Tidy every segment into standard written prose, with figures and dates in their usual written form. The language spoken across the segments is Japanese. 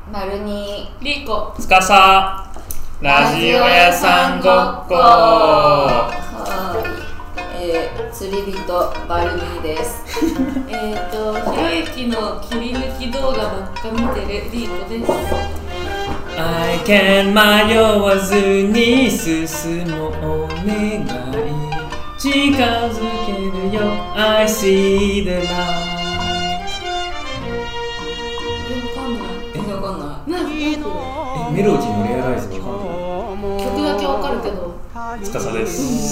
丸にリーコつかさラジオ屋さんごっこ。 はい、釣り人バルニーです。 ひろゆきの切り抜き動画ばっか見てるリーコです。 I can 迷わずに進もうお願い、近づけるよ I see the light。 わかんない。 何メロディーのレアライズわかんない。 曲だけわかるけど。 つかさです。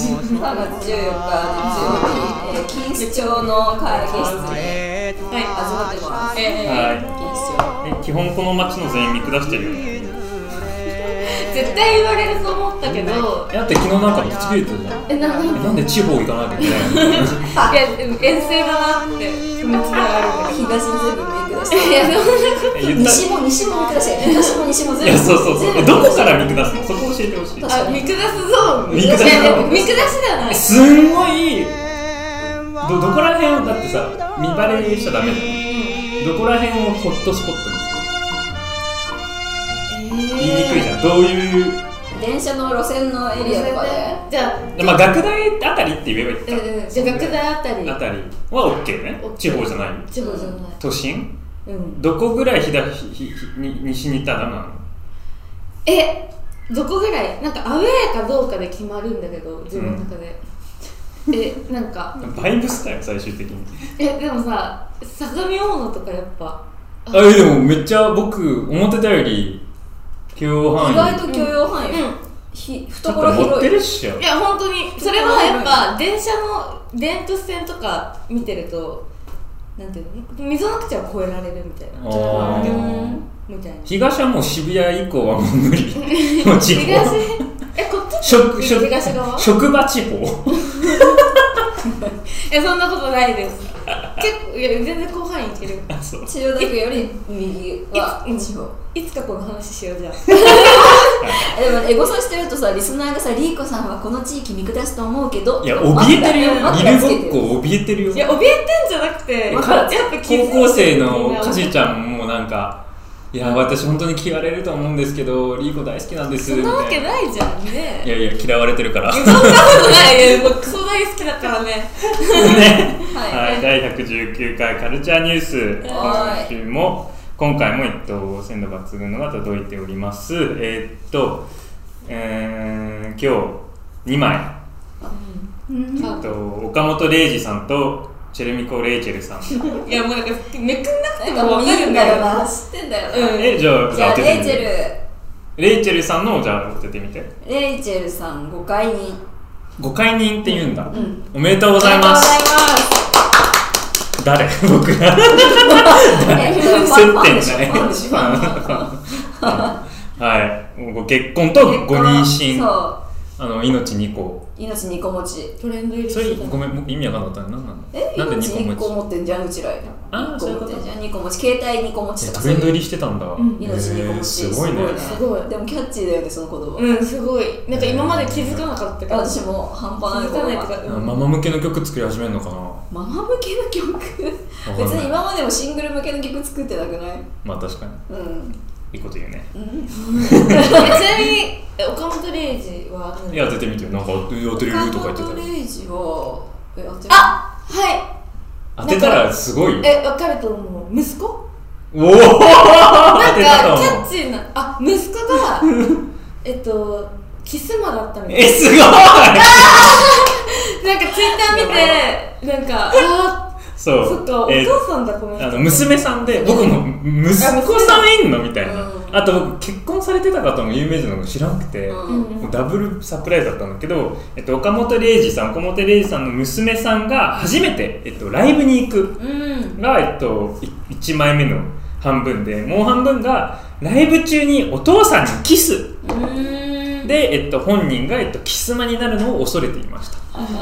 3月14日日曜日、錦糸町の会議室に預かってます。 はい。基本この町の全員見下してるよね。 絶対言われると思ったけど。 だって昨日なんかぶち切れてたじゃん。なんで地方行かなきゃいけないの？ いや遠征だなって気持ちがあるんだけど。 東に全部見下して。西も見下して。東も西も全部。 いやそう。どこから見下すの？そこ教えてほしい。 あ、見下すぞ。 見下すぞ。 見下しじゃない。 すんごい。どこら辺をだってさ見バレしちゃダメだよ。どこら辺をホットスポットにする？言いにくいじゃん。どういう電車の路線のエリアとかで。 じゃあ、 まあ学大あたりって言えばいいか。 じゃあ学大あたりは OK ね。地方じゃない。 地方じゃない。 都心？ うん。 どこぐらい西に行ったらダメなの？ どこぐらい？なんかアウェーかどうかで決まるんだけど自分の中で。なんかバイブスだよ最終的に。 でもさ、相模大野とかやっぱ。 でもめっちゃ僕思ってたより許容範囲。 意外と許容範囲。懐広い。 持ってるっしょ。 いや本当にそれはやっぱ電車の電都市線とか見てるとなんていうの、溝の口は越えられるみたいな。みたいな。 東はもう渋谷以降はもう無理。もう地方。 東こっち東側？ 職場地方。 そんなことないです。結構いや全然広範囲いける。 千代田区より右は地方。 いつかこの話しようじゃん。 でもエゴサしてるとさ、リスナーがさ、リーコさんはこの地域見下すと思うけど、 いや怯えてるよ。犬ごっこ怯えてるよ。 いや怯えてんじゃなくて、やっぱ高校生のかじちゃんもなんか、いや私本当に嫌われると思うんですけど、リーコ大好きなんですみたいな。 そんなわけないじゃんね。 いや嫌われてるから。 そんなことないよ。クソ大好きだからね。 ね。はい、第119回カルチャーニュース。今回も鮮度抜群のが届いております。今日2枚。岡本零士さんとチェルミコ・レイチェルさん。 いやもうなんかめくんなくても分かるんだよな。 知ってんだよな。 じゃあレイチェルさんのじゃあ当ててみて。 レイチェルさんご解任。 ご解任って言うんだ。おめでとうございます。誰？僕が。接点じゃない。はい。ご結婚とご妊娠。命2個。 命2個持ち。 トレンド入り。 それごめん意味わかんなかったね。何なの？なんで 2個持ってんじゃんうちら。 そういうこと。 2個持ち、携帯2個持ちとか。 トレンド入りしてたんだ。 命2個持ち。 すごいね。 すごい。 でもキャッチーだよねその言葉。 すごい。なんか今まで気づかなかったけど。 私も半端ない。 気づかないとか。 ママ向けの曲作り始めるのかな。 ママ向けの曲。別に今までもシングル向けの曲作ってなくない？ まあ確かに。いいこと言うね。 ちなみに岡本零士は？ いや当ててみてよ。なんか当てれるとか言ってた。 岡本零士ははい。 当てたらすごいよ。 分かると思う。息子？ おお。 なんかキャッチーな息子がキスマだったみたいな。 すごい。 なんかツイッター見てなんかそっかお父さんだこの人。 娘さんで僕も息子さんいんのみたいな。あと僕結婚されてた方も有名人の知らなくて、ダブルサプライズだったんだけど、岡本零士さんの娘さんが初めてライブに行くが1枚目の半分で、もう半分がライブ中にお父さんにキスで本人がキスマになるのを恐れていました。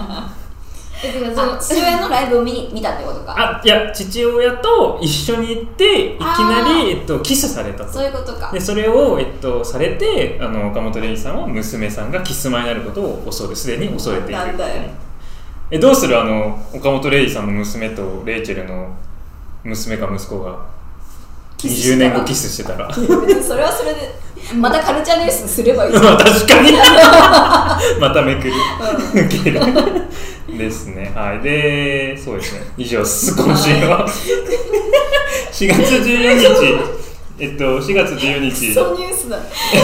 父親のライブを見たってことか。 いや父親と一緒に行っていきなりキスされたと。 そういうことか。 でそれをされて岡本零士さんは娘さんがキスマになることをすでに恐れている。 なんだよ。 どうする岡本零士さんの娘とレイチェルの娘か息子が 20年後キスしてたら別にそれはそれでまたカルチャーニュースすればいいまあ確かにまためくる受けるですね。はい。で、そうですね。以上です今週は4月14日4月14日そうニュースだ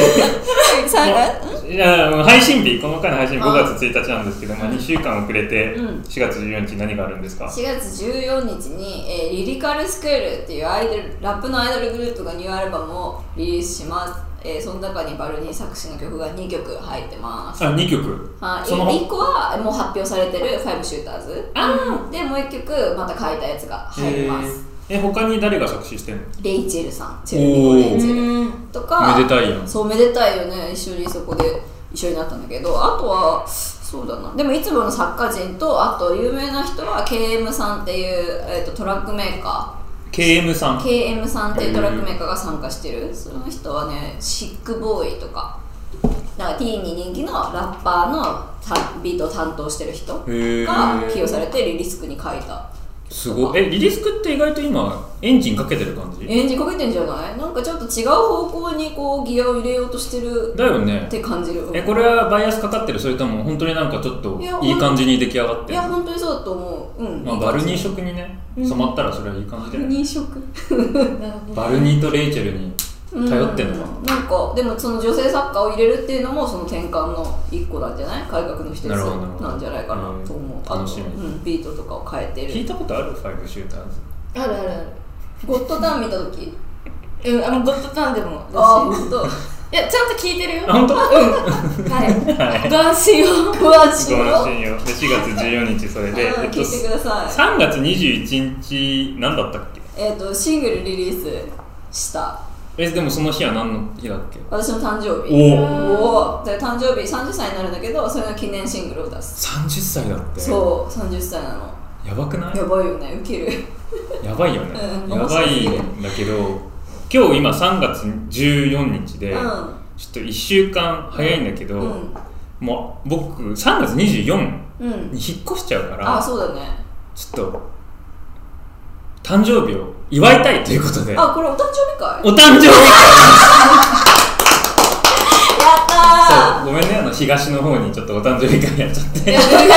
いや配信日、この回の配信日5月1日なんですけど、2週間遅れて4月14日何があるんですか。 4月14日に、リリカルスクールっていうラップのアイドルグループがニューアルバムをリリースします。その中にバルニー作詞の曲が2曲入ってます。 あ、2曲。 その1個はもう発表されてる5シューターズで、もう1曲また書いたやつが入ります。 他に誰が作詞してんの。 レイチェルさん、チェルミコ・レイチェルとか。 めでたいやん。 そう、めでたいよね。一緒にそこで一緒になったんだけど、あとはそうだな、でもいつもの作家人と、あと有名な人は KM さんっていう、トラックメーカー。 KM さんっていうトラックメーカーが参加してる。その人はね、シックボーイとか、だからティーンに人気のラッパーのビートを担当してる人が起用されてリリスクに書いた。 すごい。リリスクって意外と今エンジンかけてる感じ。 エンジンかけてんじゃない？なんかちょっと違う方向にこうギアを入れようとしてるだよねって感じる。 これはバイアスかかってる、それとも本当になんかちょっといい感じに出来上がってる。 いや本当にそうだと思う。 バルニー色にね染まったらそれはいい感じだよね。 バルニー色バルニーとレイチェルに頼ってんのかな。なんかでもその女性作家を入れるっていうのもその転換の一個なんじゃない？改革の一つなんじゃないかなと思う。 楽しみ。 ビートとかを変えてる。 聞いたことある？5シューターズ。 あるあるある。 ゴッドタン見た時？ ゴッドタンでも。 本当。 いやちゃんと聞いてるよ。 本当？ はい。ご安心を。 ご安心を。 で4月14日それで。 聞いてください。 3月21日何だったっけ？ シングルリリースした。 でもその日は何の日だっけ？ 私の誕生日。で誕生日30歳になるんだけど、それの記念シングルを出す。 30歳だって。 そう30歳なの。 やばくない？ やばいよね、ウケる。 やばいよね、やばいんだけど、今日今3月14日で、ちょっと1週間早いんだけど、もう僕3月24に引っ越しちゃうから、 そうだね、 ちょっと誕生日を祝いたいということで。 これお誕生日会？ お誕生日会やったー。そう、ごめんね、東の方にちょっとお誕生日会やっちゃって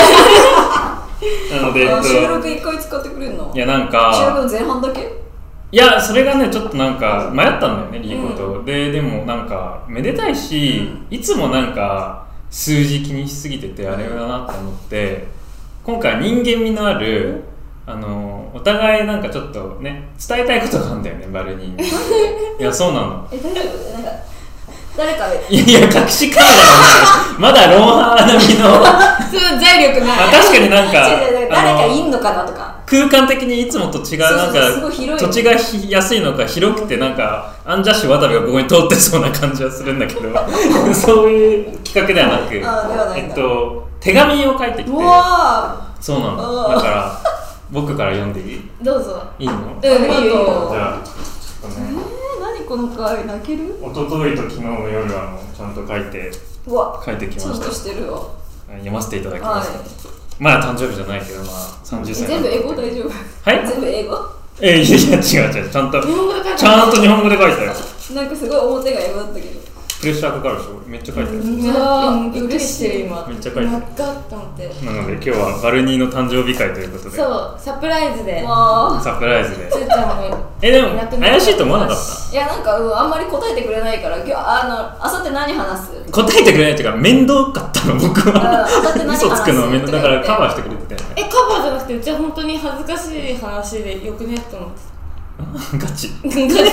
なので、 収録1回使ってくれるの？ いやなんか収録の前半だけ？ いや、それがねちょっとなんか迷ったんだよね、リーコと。でもなんかめでたいし、いつもなんか数字気にしすぎててあれだなと思って、今回人間味のあるお互いなんかちょっとね伝えたいことがあるんだよね、バルニーに。いやそうなの。 大丈夫？なんか誰かいや隠しカメラがまだロンハー並みのそう財力ない。 確かになんか誰かいんのかなとか、 空間的にいつもと違う、なんか土地が安いのか広くて、なんかアンジャッシュ渡部がここに通ってそうな感じはするんだけどそういう企画ではなく、手紙を書いてきて。そうなの。だから僕から読んでいい？ どうぞ。 いいの？ ありがとう。 じゃあちょっとね、 何この回、泣ける？ 一昨日と昨日の夜ちゃんと書いてきました。 ちゃんとしてるわ。 読ませていただきます。まだ誕生日じゃないけど、30歳。 全部英語大丈夫？ はい？ 全部英語？ いや違う、ちゃんと日本語で書いたよ。 なんかすごい表が英語だったけど。 プレッシャーかかるでしょ。めっちゃ書いてる。 びっくりしてる今。 めっちゃ書いてる。 なので今日はバルニーの誕生日会ということで。 そう、サプライズで。 サプライズで。 つーちゃんも。 でも怪しいと思わなかった？ いやなんかあんまり答えてくれないから、今日あさって何話す？ 答えてくれないっていうか面倒かったの僕は。 あさって何話す？ 嘘つくの面倒だからカバーしてくれてたよね。 カバーじゃなくて、うちは本当に恥ずかしい話でよくねって思って。 ガチ。 だからこれ終わ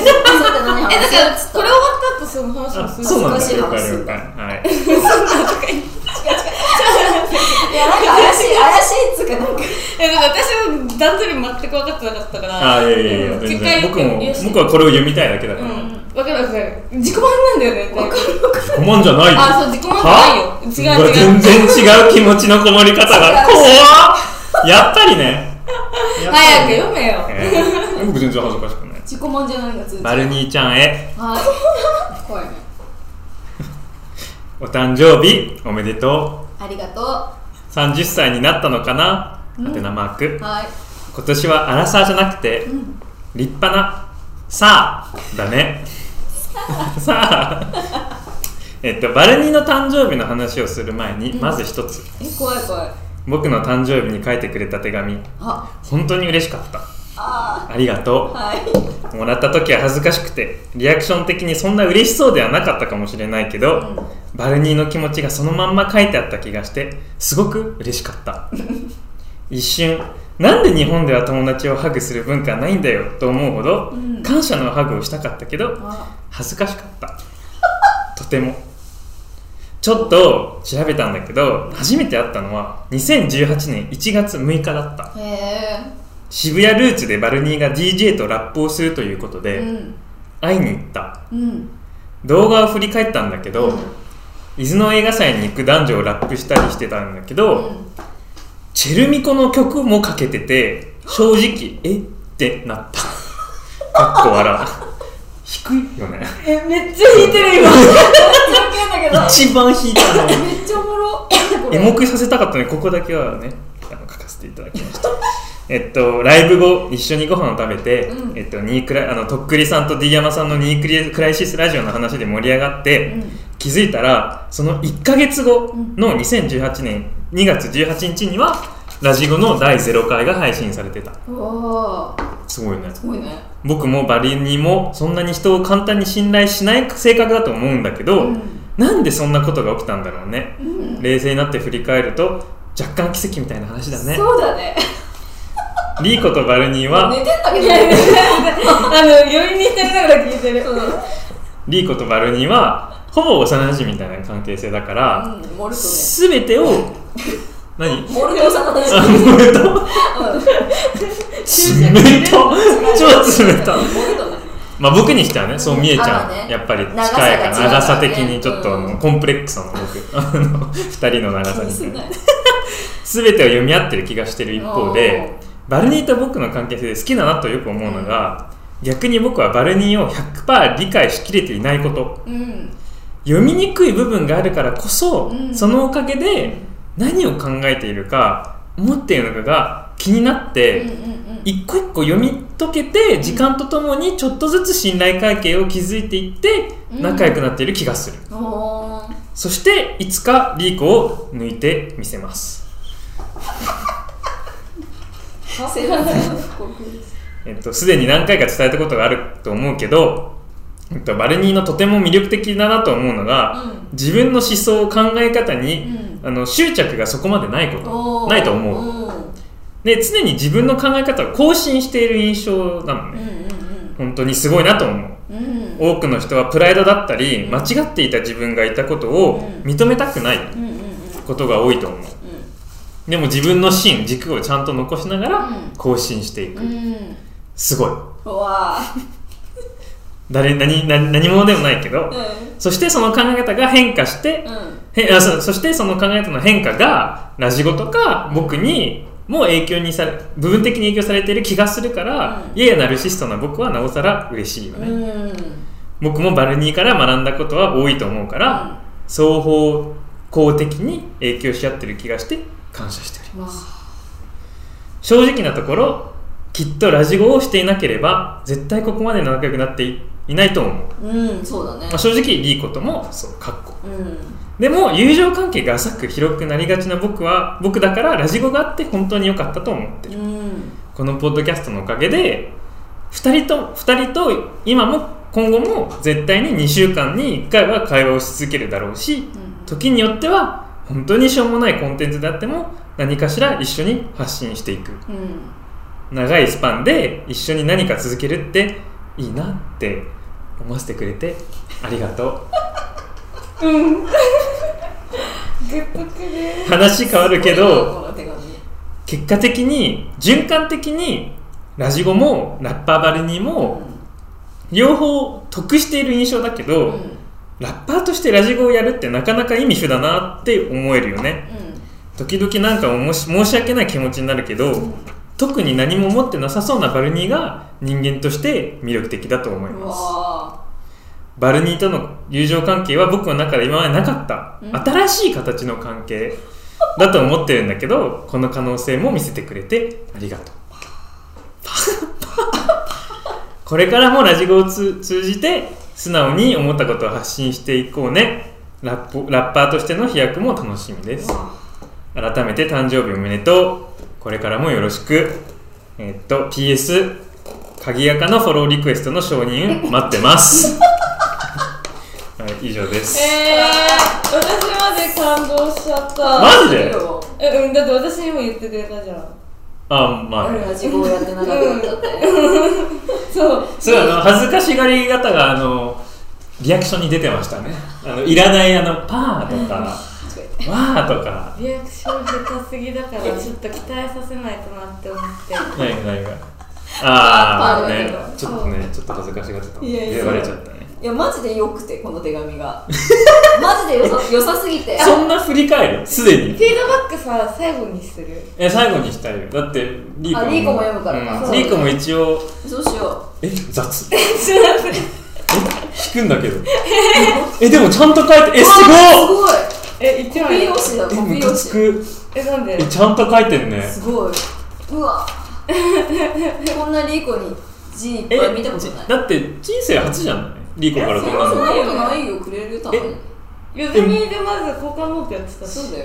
った後その話もする。 そうなんだ。了解。はい。 いやなんか怪しいっつうかなんか。 私も段取り全く分かってなかったから。 いや全然。僕はこれを読みたいだけだから。 分かる。自己満なんだよね。 自己満じゃないよ。 そう自己満じゃないよ。違う。 全然違う気持ちのこもり方が怖っ。やっぱりね。 早く読めよ。 僕全然恥ずかしくない。 自己満じゃないんだつ。 バルニーちゃんへ。 怖いね。 お誕生日おめでとう。ありがとう。 30歳になったのかな？はてなマーク。 はい。 今年はアラサーじゃなくて、立派なさあだねさあバルニーの誕生日の話をする前に、まず一つ、 怖い怖い。 僕の誕生日に書いてくれた手紙、本当に嬉しかった。ありがとう、はい、もらった時は恥ずかしくてリアクション的にそんな嬉しそうではなかったかもしれないけど、バルニーの気持ちがそのまんま書いてあった気がしてすごく嬉しかった一瞬なんで日本では友達をハグする文化はないんだよと思うほど、感謝のハグをしたかったけど恥ずかしかったとても。ちょっと調べたんだけど、初めて会ったのは2018年1月6日だった。渋谷ルーツでバルニーが DJ とラップをするということで、会いに行った、動画を振り返ったんだけど、伊豆の映画祭に行く男女をラップしたりしてたんだけど、チェルミコの曲もかけてて、正直えってなったかっこ笑う低いよね。 めっちゃ弾いてる今一番弾いたのめっちゃおもろエモくさせたかったね。ここだけはね書かせていただきましたライブ後一緒にご飯を食べて、とっくりさんと D 山さんのニークライシスラジオの話で盛り上がって、気づいたらその1ヶ月後の2018年2月18日にはラジゴの第0回が配信されてた。すごいね。 すごいね。 僕もバルニーもそんなに人を簡単に信頼しない性格だと思うんだけど、なんでそんなことが起きたんだろうね、冷静になって振り返ると若干奇跡みたいな話だね。 そうだね。 リーコとバルニーは寝てんだけど余韻に浸りながら聞いてる、 リーコとバルニーはほぼ幼馴染みたいな関係性だから、すべてを何モルト幼馴染モルト冷た超冷たまあ僕にしてはねそう見えちゃう、やっぱり近いから長さ的にちょっとコンプレックスなの僕2人の長さに全てを読み合ってる気がしてる一方で、バルニーと僕の関係性で好きだなとよく思うのが、逆に僕はバルニーを 100% 理解しきれていないこと、読みにくい部分があるからこそ、そのおかげで何を考えているか思っているのかが気になって、一個一個読み解けて時間とともにちょっとずつ信頼関係を築いていって仲良くなっている気がする、そしていつかリーコを抜いてみせますすでに何回か伝えたことがあると思うけど、バルニーのとても魅力的だなと思うのが、自分の思想考え方に、執着がそこまでないと思う。で常に自分の考え方を更新している印象なのね、本当にすごいなと思う、多くの人はプライドだったり、間違っていた自分がいたことを認めたくないことが多いと思う、でも自分の芯軸をちゃんと残しながら更新していく、すごい何者でもないけど、そしてその考え方が変化して、そしてその考え方の変化がラジゴとか僕にも部分的に影響されている気がするから、ややナルシストな僕はなおさら嬉しいよね、僕もバルニーから学んだことは多いと思うから、双方向的に影響し合ってる気がして感謝しております。正直なところきっとラジゴをしていなければ絶対ここまで仲良くなっていないと思う、 そうだね。 正直リーコともそうかっこ、でも友情関係が浅く広くなりがちな僕だからラジゴがあって本当に良かったと思ってる、このポッドキャストのおかげで2人と今も今後も絶対に2週間に1回は会話をし続けるだろうし、時によっては本当にしょうもないコンテンツであっても何かしら一緒に発信していく、長いスパンで一緒に何か続けるっていいなって思わせてくれてありがとう話変わるけど結果的に循環的にラジゴもラッパーバルニーも両方得している印象だけど、ラッパーとしてラジゴをやるってなかなか意味不だなって思えるよね、時々なんか申し訳ない気持ちになるけど、特に何も持ってなさそうなバルニーが人間として魅力的だと思います。バルニーとの友情関係は僕の中で今までなかった、新しい形の関係だと思ってるんだけど、この可能性も見せてくれてありがとうこれからもラジゴを通じて素直に思ったことを発信していこうね。ラッパーとしての飛躍も楽しみです。改めて誕生日おめでとう。これからもよろしく。PS 鍵やかのフォローリクエストの承認待ってますはい、以上です。 私まで感動しちゃった。 マジで？ だって私にも言ってくれたじゃん。 まあ、ラジゴをやってなかったってそう恥ずかしがり方がリアクションに出てましたね。いらないパーとかわーとかリアクション下手すぎだからちょっと期待させないとなって思って何がね、ちょっと恥ずかしがってた。言われちゃったね。 いやマジで良くて、この手紙がマジで良さすぎて。 そんな振り返る？すでにフィードバックさ、最後にする？ 最後にしたいよ。だってリーコも読むからか。 リーコも一応そうしよう。雑引くんだけどでもちゃんと書いて、すごい一枚コピー用紙だ、コピー用紙。 なんで？ ちゃんと書いてんね。 すごい。うわこんなリーコに字いっぱい見たことない。 だって人生初じゃない？リーコからこんなの。 そんなことないよ、くれる多分。 ゆずみでまず交換ノートやってたし。 そうだよ。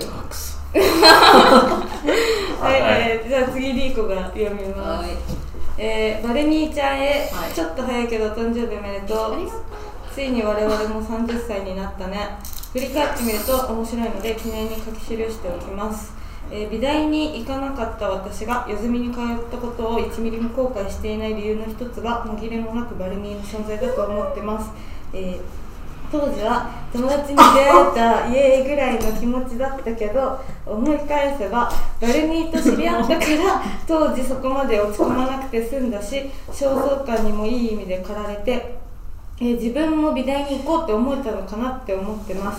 じゃあ次リーコが読みます。バルニーちゃんへ、ちょっと早いけどお誕生日おめでとう。ついに我々も30歳になったね。振り返ってみると面白いので記念に書き記しておきます。美大に行かなかった私が四隅に通ったことを1ミリも後悔していない理由の一つが紛れもなくバルニーの存在だと思ってます。当時は友達に出会えたイエーイぐらいの気持ちだったけど、思い返せばバルニーと知り合ったから当時そこまで落ち込まなくて済んだし、焦燥感にもいい意味で駆られて、自分も美大に行こうって思えたのかなって思ってます。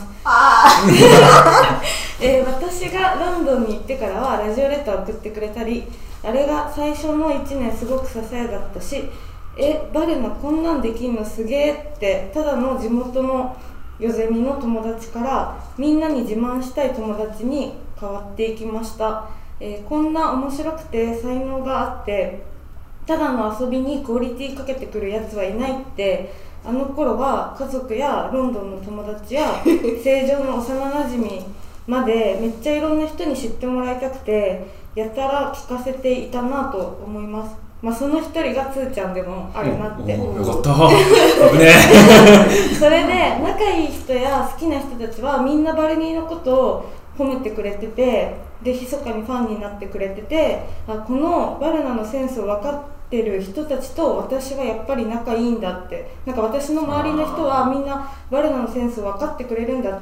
私がロンドンに行ってからはラジオレターを送ってくれたり、あれが最初の1年すごく支えだったし、バルナこんなんできんのすげえってただの地元のヨゼミの友達からみんなに自慢したい友達に変わっていきました。こんな面白くて才能があってただの遊びにクオリティかけてくるやつはいないって、あの頃は家族やロンドンの友達や成城の幼なじみまでめっちゃいろんな人に知ってもらいたくてやたら聞かせていたなと思います。その一人がつーちゃんでもあるなって。 よかった危ねそれで仲いい人や好きな人たちはみんなバルニーのことを褒めてくれてて、で密かにファンになってくれてて、このバルナのセンスを分かってる人たちと私はやっぱり仲いいんだって、なんか私の周りの人はみんなバルナのセンスを分かってくれるんだって、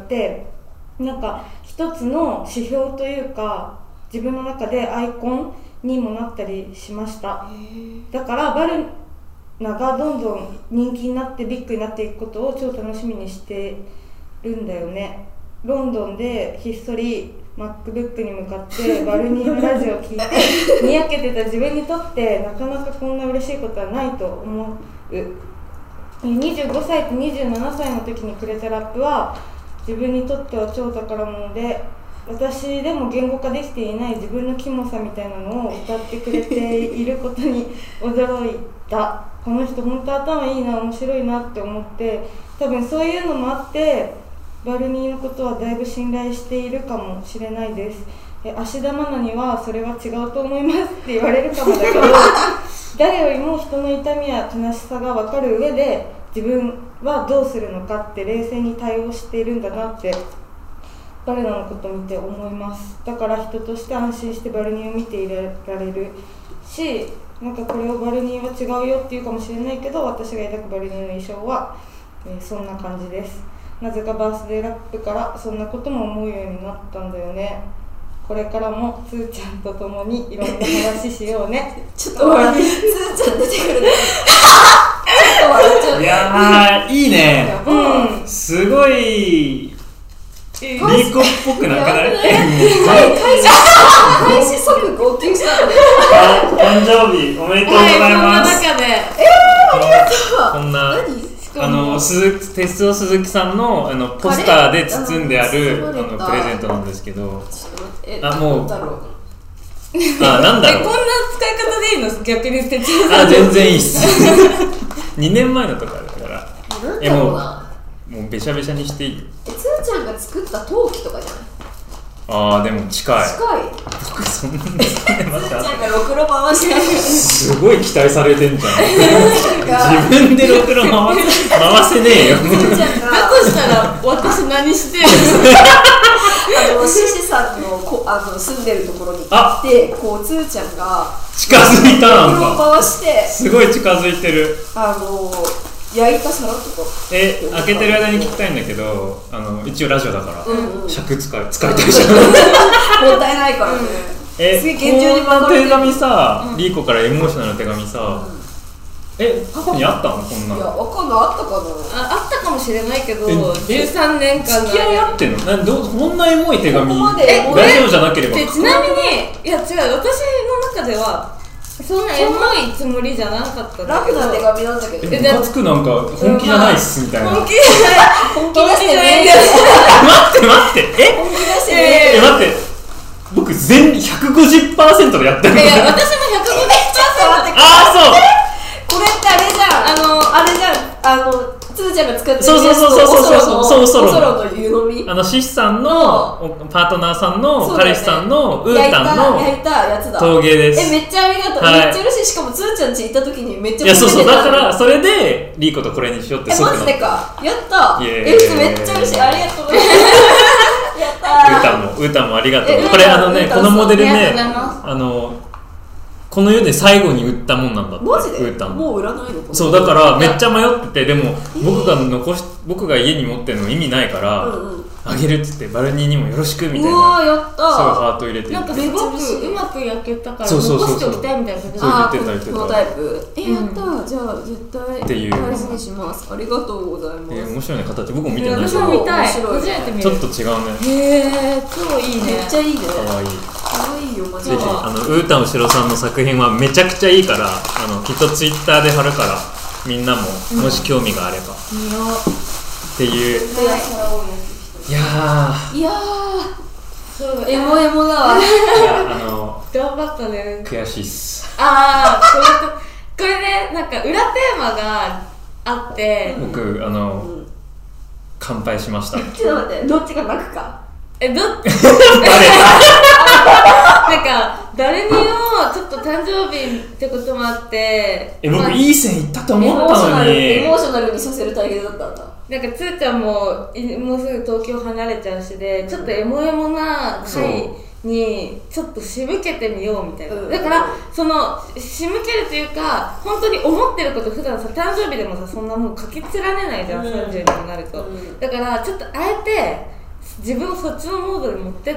なんか一つの指標というか自分の中でアイコンにもなったりしました。だからバルナがどんどん人気になってビッグになっていくことを超楽しみにしてるんだよね。ロンドンでひっそり MacBook に向かってバルニーのラジオを聞いてにやけてた自分にとってなかなかこんな嬉しいことはないと思う。25歳と27歳の時にくれたラップは自分にとっては超宝物で、私でも言語化できていない自分のキモさみたいなのを歌ってくれていることに驚いた。この人本当頭いいな、面白いなって思って、多分そういうのもあってバルニーのことはだいぶ信頼しているかもしれないです。芦田愛菜にはそれは違うと思いますって言われるかもだけど誰よりも人の痛みや悲しさが分かる上で自分はどうするのかって冷静に対応しているんだなってバルナのことを見て思います。だから人として安心してバルニーを見ていられるし、なんかこれをバルニーは違うよって言うかもしれないけど、私が抱くバルニーの印象は、そんな感じです。なぜかバースデーラップからそんなことも思うようになったんだよね。これからもつーちゃんと共にいろんな話しようねちょっと笑って、つーちゃん出てくるねちょっと笑っちゃう。 いやいいね、すごいリーコっぽくなくない？ 開始即号泣したので誕生日おめでとうございます。 そんな中でありがとう。 こんな鉄尾鈴木さんのポスターで包んであるプレゼントなんですけど、もうなんだろうこんな使い方でいいの？逆に捨てちゃう。 全然いいっす 2年前のとかだからなんだろうな、 もうべしゃべしゃにしていいよ。 つーちゃんが作った陶器とかじゃない？ あーでも近い。僕そんなにつーちゃんがろくろ回してすごい期待されてんじゃん。自分でろくろ回せねえよ。 つーちゃんがだとしたら私何してるシシさんの住んでるところに行ってこうつーちゃんが近づいたなんろくろか回してすごい近づいてる。 焼いた皿とか開けてる間に聞きたいんだけど、一応ラジオだから、尺使いたいじゃん。 もったいないからね。 こんな手紙さ、リーコからエモーショナルの手紙さ、過去にあったのこんなの？ いや、わかんない、あったかな。 あったかもしれないけど、13年間の付き合い合ってんの？こんなエモい手紙ここまでラジオじゃなければ。 ちなみに、いや違う、私の中ではそんなエモいつもりじゃなかったんだけど、 ラフな手紙なんだけど。 ムカつく、なんか本気じゃないっすみたいな。 本気じゃない本気出してね。 待って本気出してね。 待って、僕150% でやってるの。 いや、私も150%。 ちょっと待って。 そうこれってあれじゃん。あれじゃん。つーちゃんが作ってるそうおそろの湯飲み。 シシさんのパートナーさんの彼氏さんのウータンの焼いたやつだ。 陶芸です。 めっちゃありがとう。めっちゃ嬉しい。しかもつーちゃん家行った時にめっちゃいやそうだからそれでリーコとこれにしようって。 マジでか。やった。めっちゃ嬉しい。ありがとうございます。やったウータンもありがとう。これこのモデルね、この世で最後に売ったもんなんだって。 マジで？ ウータンもう売らないの？ そうだからめっちゃ迷ってて、でも僕が家に持ってるの意味ないからあげるっつって、バルニーにもよろしくみたいな。 うわー、やったー。 そうハート入れて、 なんかすごくうまく焼けたから残しておきたいみたいな感じで。 言ってた。 このタイプ。やったー。じゃあ絶対っていう大事にします。ありがとうございます。 面白いね、形。僕も見てない。 私も見たい。 面白いね。 初めて見る。 ちょっと違うね。 へー、超いいね。 めっちゃいいね。 かわいい。 かわいいよマジで。 ぜひウータン後ろさんの作品はめちゃくちゃいいから、きっとツイッターで貼るから、みんなももし興味があればっていう。いやーエモエモだわ。 頑張ったね。 悔しいっす。 これね、なんか裏テーマがあって、 僕乾杯しました。 ちょっと待って、どっちが泣くか。 なんか誰にもちょっと誕生日ってこともあって、 僕いい線いったと思ったのに。 エモーショナルにさせる大変だったんだ。 なんかつーちゃんももうすぐ東京離れちゃうしで、ちょっとエモエモな回にちょっと仕向けてみようみたいな、だからその仕向けるというか、本当に思ってること、普段さ誕生日でもさそんなもう書き連ねないじゃん、30になると、だからちょっとあえて自分をそっちのモードに持ってって、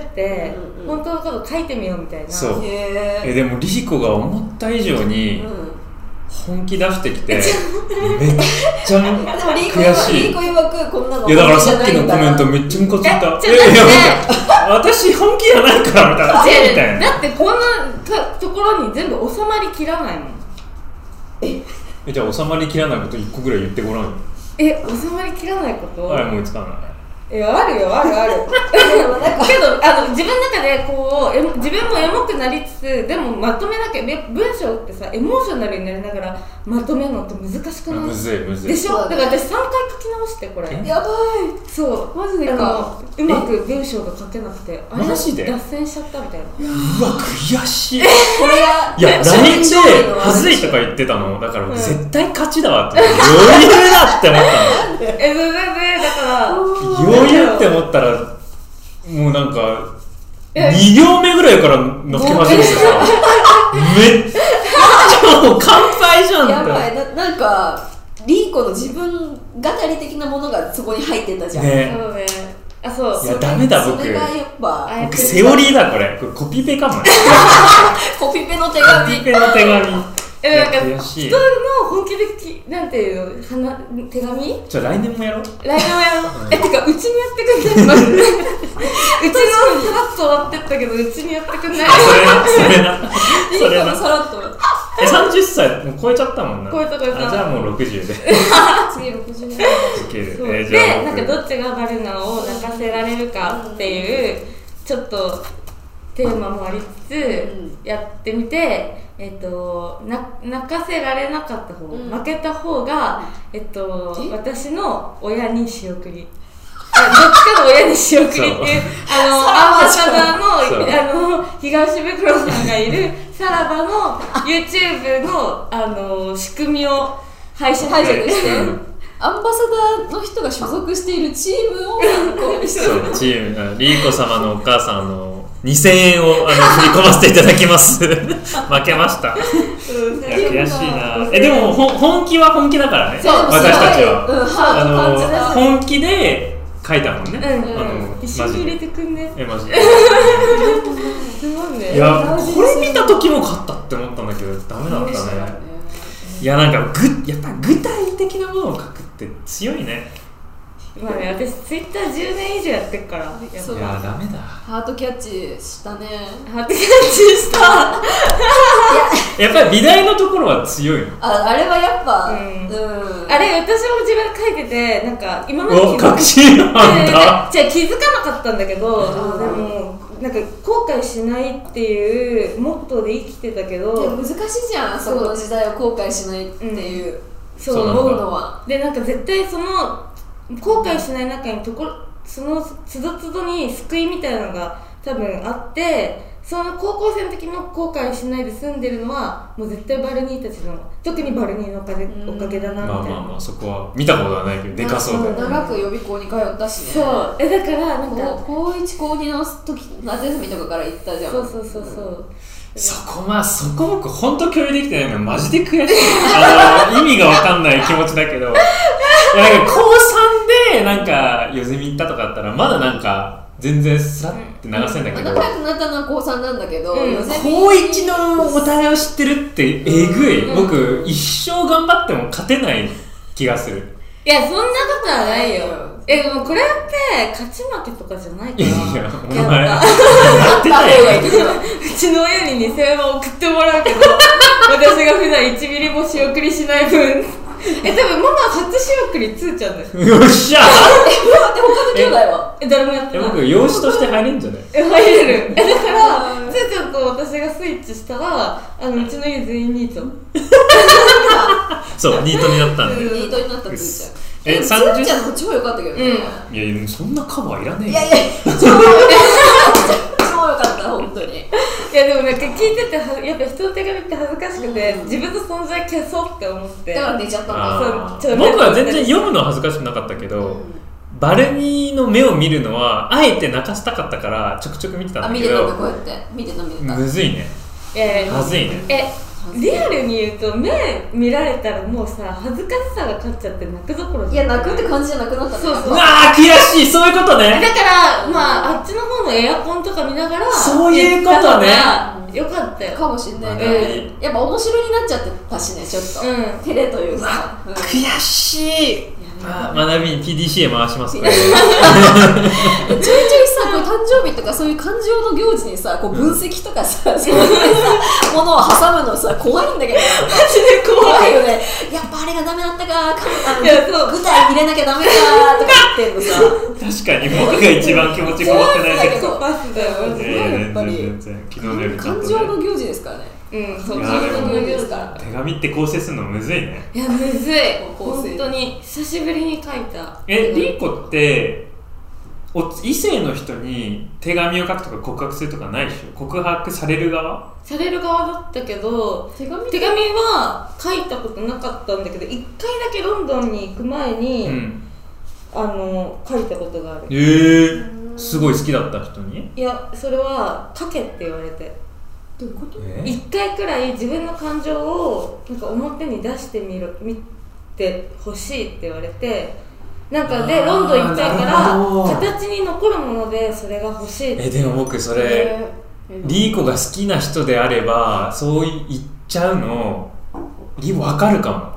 本当のこと書いてみようみたいな。 そうでもリヒコが思った以上に本気出してきて、めっちゃ悔しい。 リーコ曰くこんなの。 いやだからさっきのコメントめっちゃムカついた。私本気じゃないからみたいな。 だってこんなところに全部収まりきらないもん。 じゃあ収まりきらないこと1個ぐらい言ってごらんよ。 収まりきらないこと？ 思いつかない。 あるよけど自分の中でこう自分もエモくなりつつ、でもまとめなきゃ、文章ってさエモーショナルになりながらまとめるのって難しくない？ むずいでしょ。だから私3回書き直してこれ。 やばい。 そうマジでか。 うまく文章が書けなくて、 マジで脱線しちゃったみたいな。 うわ悔しい。 これがいや LINE ではずいとか言ってたのだから絶対勝ちだわって余裕だって思ったの。 全然だから余裕って思ったらもうなんか2行目ぐらいから乗っけ始めてさ、めっちゃもう乾杯じゃんって。 やばい。なんかリーコの自分語り的なものがそこに入ってたじゃん。 ね。 そうね。そう。 いやダメだ僕。 それがやっぱ僕セオリーだこれコピペかも。 コピペの手紙。 コピペの手紙。 なんか人の本気でなんていうの手紙？ じゃあ来年もやろう。 来年もやろう。てかうちにやってくんない？うちのさらっと終わってったけどうちにやってくんない？ それな。 さらっと。 30歳もう超えちゃったもんな。 超えた。じゃあもう60で。 次60年。 でなんかどっちがバルナを泣かせられるかっていうちょっとテーマもありつつやってみて。 泣かせられなかった方、負けた方が、私の親に仕送り、どっちかの親に仕送りっていうアンバサダーの東袋さんがいるさらばの YouTube の、仕組みを拝借してアンバサダーの人が所属しているチームを参考にしてる。 そう、チーム、リーコ様のお母さん2000円を振り込ませていただきます負けました。いや悔しいな。でも本気は本気だからね、私たちは、本気で書いたもんね、 一緒に入れてくんね。 マジでいや、これ見た時も勝ったって思ったんだけどダメだったね。いや、なんかやっぱ具体的なものを書くって強いね。 まあね、私ツイッター10年以上やってるから。いやダメだ。 ハートキャッチしたね。 ハートキャッチしたやっぱり美大のところは強いの。 あれはやっぱ、 あれ私も自分で書いてて、なんか今まで確信なんだ。 じゃあ気づかなかったんだけど、でもなんか後悔しないっていうモットーで生きてたけど、 難しいじゃん、そこの時代を後悔しないっていう、 そう思うのは。 で、なんか絶対その後悔しない中にそのつどつどに救いみたいなのが多分あって、その高校生の時の後悔しないで済んでるのはもう絶対バルニーたちの、特にバルニーのおかげだなみたいな。 まあそこは見たことはないけどでかそうだよね。 長く予備校に通ったしね。 そう、だからなんか高1高2の時夏休みとかから行ったじゃん。 そうそこ僕本当共有できてないのマジで悔しい。意味が分かんない気持ちだけど、なんか高3でなんかヨゼミ行ったとかだったらまだなんか全然スラッて流せんだけど、 仲良くなったのは高3なんだけど、 高1のお互いを知ってるってえぐい。僕一生頑張っても勝てない気がする。 いや、そんなことはないよ。でもこれって勝ち負けとかじゃないから。 いや、お前やってたよ。うちの親に2000円は送ってもらうけど、私が普段1ミリも仕送りしない分。多分ママ初仕送りつーちゃんだよ。 よっしゃー。 他の兄弟は誰もやってない。 僕養子として入れんじゃない？ 入れる。だからつーちゃんと私がスイッチしたら、うちの家全員ニート。 そう、ニートになったんで。 ニートになったつーちゃん。つーちゃんの超良かったけどね。 いや、そんなカバーいらねえよ。 いや超良かった本当に。 いやでもなんか聞いててやっぱ人の手紙って恥ずかしくて、自分の存在消そうって思って。 だから寝ちゃったんだ。 僕は全然読むのは恥ずかしくなかったけど、バルニーの目を見るのはあえて泣かせたかったからちょくちょく見てたんだけど。 見てたんだ、こうやって見てた。 むずいね。はずいね。 リアルに言うと目見られたらもうさ、恥ずかしさが勝っちゃって泣くどころじゃない。 いや、泣くって感じじゃなくなったね。 そううわー悔しい、そういうことね。 だからまああっちの方のエアコンとか見ながらそういうことね。 よかったよ。 かもしんないね。やっぱ面白になっちゃってたしね、ちょっと照れというか。 悔しい。学びに PDCA 回しますから。ちょいちょいさ、こう誕生日とかそういう感情の行事にさ、こう分析とかさ、そういうさものを挟むのさ怖いんだけど。マジで怖いよね。やっぱあれがダメだったか、具体入れなきゃダメかとか言ってんのさ。 確かに僕が一番気持ちこもってないけど。 パスだよ。 全然昨日の夜ちゃんとね。 感情の行事ですからね。 そう感情の行事ですから。 手紙って構成するのむずいね。 いやむずい。本当に久しぶりに書いた。 リーコって異性の人に手紙を書くとか告白するとかないでしょ？告白される側？ される側だったけど、手紙は書いたことなかったんだけど、1回だけロンドンに行く前に、書いたことがある。 すごい好きだった人に？ いや、それは書けって言われて。 どういうこと ？1回くらい自分の感情をなんか表に出して見てほしいって言われて、なんかでロンドン行きたいから形に残るものでそれが欲しいって。 でも僕それリーコが好きな人であればそう言っちゃうのリーコ分かるかも。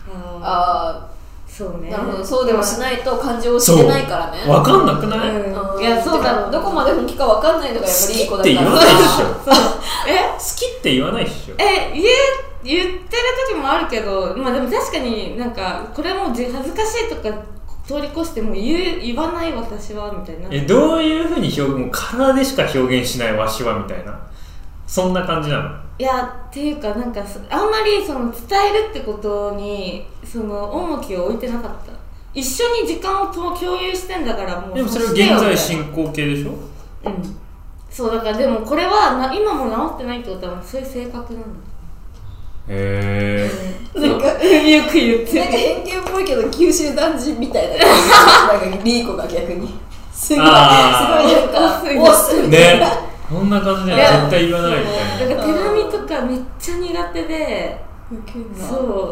そうね。 なるほど。そうでもしないと感情を知れないからね。 分かんなくない？ いや、そうだ。 どこまで本気か分かんないのがやっぱりいい子だから。 好きって言わないっしょ。 好きって言わないっしょ。 言ってる時もあるけど、まあでも確かになんかこれも恥ずかしいとか通り越しても言わない私はみたいな。 どういうふうにもう体でしか表現しないわしはみたいな。 そんな感じなの？ いやっていうかなんかあんまりその伝えるってことにその重きを置いてなかった。一緒に時間を共有してんだからもう。 でもそれは現在進行形でしょ？ うん。そうだからでもこれは今も治ってないってことはそういう性格なの。 へー。なんかよく言ってなんか偏見っぽいけど九州男児みたいななんかリーコが逆にすごいなんかおすね。そんな感じで絶対言わないみたいな。 だから手紙とかめっちゃ苦手で。そう。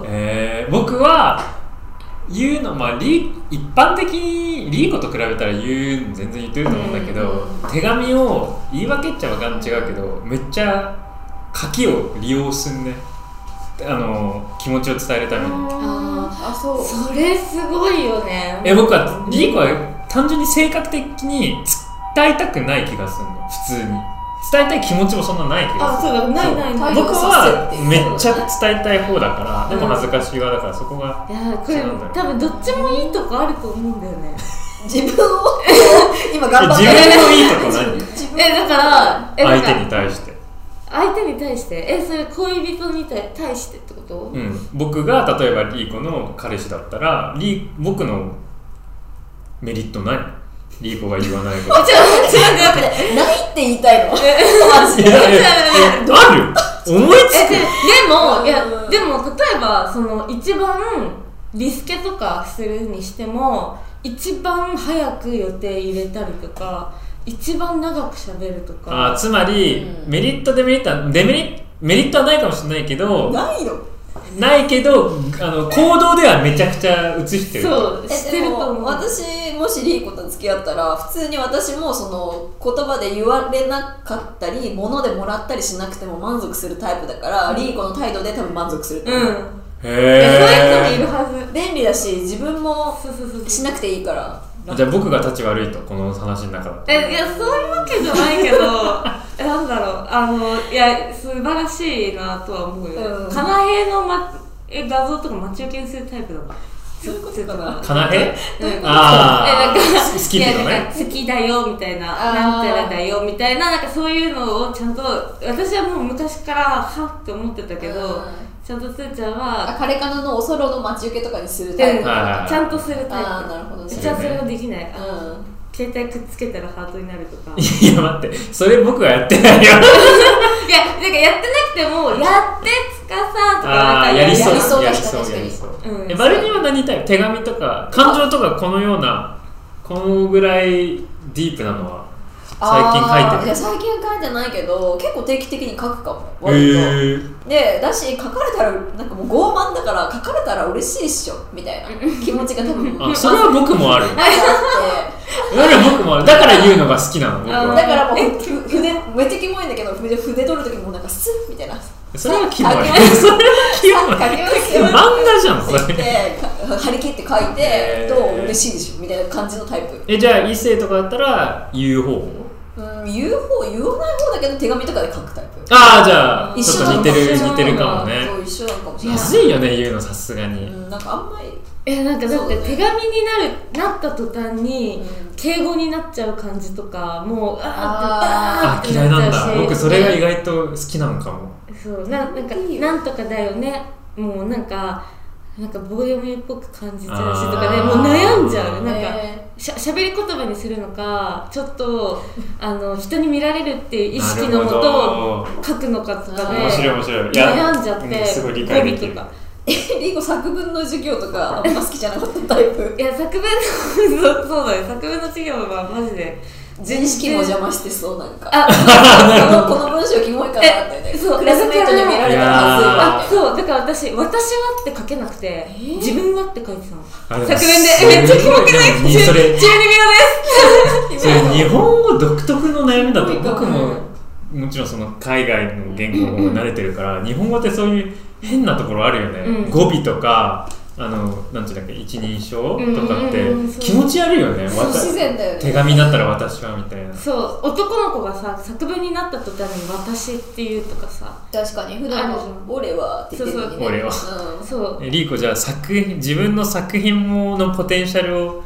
僕は言うの、まあ一般的にリーコと比べたら全然言ってると思うんだけど、手紙を言い訳っちゃ違うけどめっちゃ書きを利用すんね。気持ちを伝えるために。 そう。それすごいよね。 僕はリーコは単純に性格的に伝えたくない気がするの。普通に伝えたい気持ちもそんなない気がする。 そうだ、ない僕はめっちゃ伝えたい方だから、でも恥ずかしい側だからそこが違うんだよ。いやこれ多分どっちもいいとこあると思うんだよね。 自分を今頑張って自分のいいとこ何？ だから相手に対してそれ恋人に対してってこと？ うん、僕が例えばリーコの彼氏だったら僕のメリットない？リーコが言わないこと。 ないって言いたいの？ ある？思いつく？ でも例えばその一番リスケとかするにしても一番早く予定入れたりとか一番長く喋るとか。 つまり、メリットデメリットはメリットはないかもしれないけどないけど行動ではめちゃくちゃ映してる。 そうしてると思う。 私もしリーコと付き合ったら普通に私もその言葉で言われなかったり物でもらったりしなくても満足するタイプだから、リーコの態度で多分満足すると思う。 そういう人もいるはず。 便利だし自分もしなくていいから。 じゃあ僕が立ち悪いとこの話の中だと。 いやそういうわけじゃないけどなんだろういや素晴らしいなとは思うよ。かなへの、画像とか待ち受けにするタイプだもん。 そういうことかな。 かなへ？好きっていうのね。 好きだよみたいな、なんちゃらだよみたいな、なんかそういうのをちゃんと私はもう昔からはって思ってたけど、ちゃんとすーちゃんはカレカナのおそろの待ち受けとかにするタイプ。 ちゃんとするタイプ。 なるほどね。 じゃあそれができない。携帯くっつけたらハートになるとか。 いや待って、それ僕はやってないよ。 いや、なんかやってなくてもやってつかさとかやりそう。バルニーは何タイプ？手紙とか感情とかこのぐらいディープなのは最近書いてる？ いや最近は書いてないけど結構定期的に書くかも割と。でだし書かれたらなんかもう傲慢だから書かれたら嬉しいっしょみたいな気持ちが多分それは僕もある。だから言うのが好きなの僕は。 だからもう筆めっちゃキモいんだけど筆取る時もなんかスッみたいな。 それはキモい。それはキモい。漫画じゃんそれ。 張り切って書いてと嬉しいでしょみたいな感じのタイプ。 じゃあ異性とかだったら言う方？ 言わない方だけど手紙とかで書くタイプ。 じゃあちょっと似てるかもね。 そう一緒なのかもしれない。 まずいよね言うのさすがに。 なんかあんまりなんかだって手紙になった途端に敬語になっちゃう感じとかもう嫌いなんだ。僕それが意外と好きなのかも。 そうなんかなんとかだよね。もうなんか棒読みっぽく感じちゃうしとかでもう悩んじゃう。なんかしゃべり言葉にするのかちょっと人に見られるっていう意識のもと書くのかとかで面白い悩んじゃってすごい理解できる。 リーコ作文の授業とかあんま好きじゃなかったタイプ？ いや作文のそうだね、作文の授業はマジで自意識も邪魔してそう。なんかこの文章キモいかなってね。クラスメートに見られたらはずいわ。 そうだから私はって書けなくて自分はって書いてたの。作文でめっちゃキモくない？12秒です。 それ日本語独特の悩みだと僕ももちろんその海外の言語に慣れてるから日本語ってそういう変なところあるよね。語尾とかなんていうんだっけ一人称とかって気持ち悪いよね。 不自然だよね。 手紙だったら私はみたいな。 そう男の子がさ作文になった途端に私っていうとかさ。 確かに普段の俺はって言ってるのにね。 俺は。そうリーコじゃあ自分の作品のポテンシャルを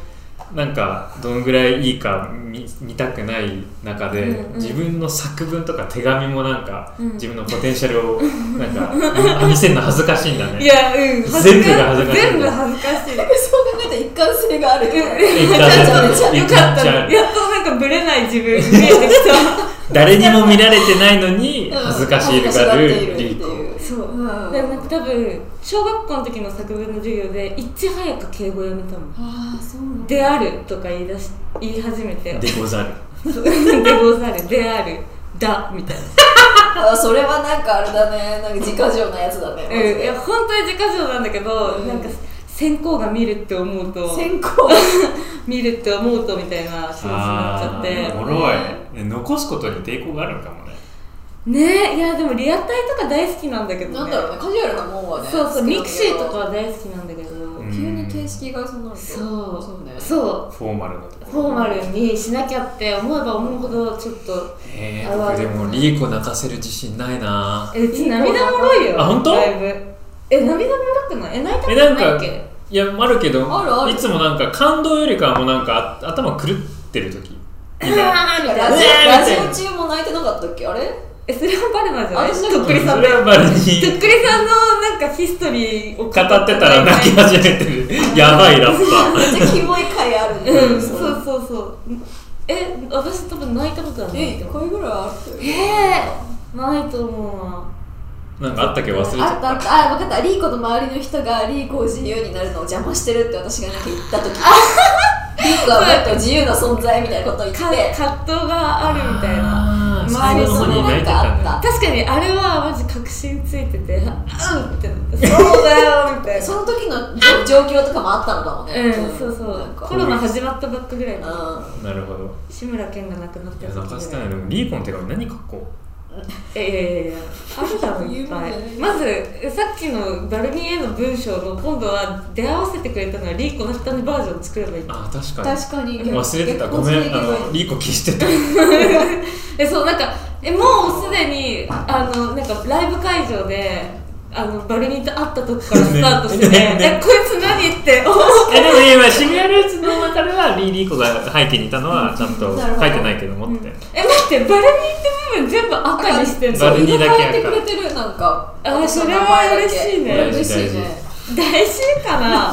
なんかどのぐらいいいか 見たくない中で、自分の作文とか手紙もなんか、自分のポテンシャルをなんか見せるの恥ずかしいんだね。 いや、 全部が恥ずかしい。 全部恥ずかしい。 そう考えたら一貫性があるよね。 よかった。やっとなんかブレない自分見えてきた。 誰にも見られてないのに恥ずかしがるリーコ。 そう。でもなんか多分小学校の時の作文の授業でいち早く敬語やめたもん。 ああ、そうなんだ。 であるとか言い始めて。 でござる。 でござる。である。だみたいな。それはなんかあれだね。なんか自家情なやつだね。 いや本当に自家情なんだけど、なんか先行が見るって思うと。 先行見るって思うとみたいな気持ちになっちゃって。 おもろい。残すことに抵抗があるのかもね。 ねえ、いやでもリアタイとか大好きなんだけどね。 なんだろうね、カジュアルなもんはね。 そうそう、ミクシーとかは大好きなんだけど、 急に形式がそうなると。 そうね。 そう。 フォーマルなところ。 フォーマルにしなきゃって思えば思うほどちょっと。 僕でもリーコ泣かせる自信ないな。 うち涙もろいよ。 あ、本当？ だいぶ。涙もろくない？泣いたことないっけ？ いや、あるけど、 あるいつもなんか感動よりかはもうなんか頭狂ってる時。 みたいな。 ラジオ中も泣いてなかったっけ？あれ？ それはバレナじゃない？ とっくりさんそれはバレに。 とっくりさんのなんかヒストリーを語ってたら泣き始めてる。やばいラッパー。 めっちゃキモい回あるね。 そうそうそう。私多分泣いたことはない。 1回ぐらいある。 ないと思うな。 なんかあったっけ忘れちゃった。 分かった。リーコの周りの人がリーコを自由になるのを邪魔してるって私がなんか言った時。リーコはもっと自由な存在みたいなことを言って葛藤があるみたいな。 周りそれなんかあった。 確かにあれはマジ確信ついてて、うんってそうだよみたいな。 その時の状況とかもあったのかもね。 そうそう。コロナ始まったばっかぐらいの。 なるほど。 志村けんが亡くなった時。 いや、泣かせたい。でもリーコの手紙何書こう。 あるだろいっぱい。まずさっきのバルニーへの文章の今度は出会わせてくれたのはリーコの下のバージョンを作ればいい。 あ、確かに忘れてた。ごめん、リーコ消してた。 そう、なんかもうすでになんかライブ会場でバルニーと会った時からスタートしてて、こいつ何ってでも今シニアルーツの中ではリーコが背景にいたのはちゃんと書いてないけど持って、 待ってバルニーって部分全部赤にしてんの。 バルニーだけ赤。てくれてるなんか。 それは嬉しいね。 嬉しいね。 大事かな。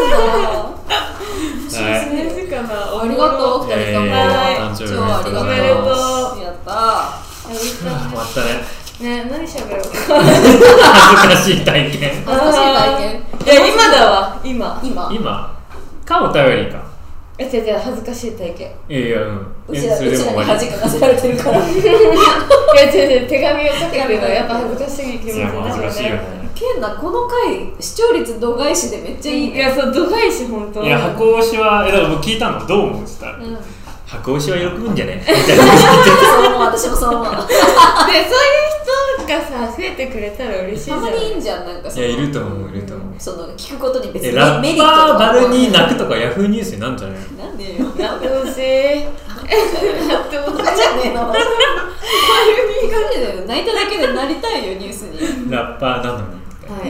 大事かな。ありがとう2人とも。 誕生日ありがとう。 おめでとう。 やったー。 終わったね。 ね、何しゃべろうか。 恥ずかしい体験。 恥ずかしい体験。 いや今だわ。今かお便りか。 違う恥ずかしい体験。 いやうちらに恥かかせられてるから。いや違う手紙を書けてるのやっぱ恥ずかしい気持ちになるよね。 恥ずかしいよね。 ケンナこの回視聴率度外視でめっちゃいいね。 いやそう度外視本当。 いや箱推しはだから僕聞いたのどう思うって言ったら。箱推しは喜ぶんじゃねみたいな。 そう思う、私もそう思う。で、そういう人がさ、増えてくれたら嬉しいじゃん。 たまにいいんじゃん、なんかいや、いると思う。 その、聞くことに別にラッパーバルに泣くとかヤフーニュースになんじゃないの？ なんでよ。 なってほしい。なってほしい。 じゃねえの。バルニーがね、泣いただけでなりたいよ、ニュースに。 ラッパーなのに。 はい。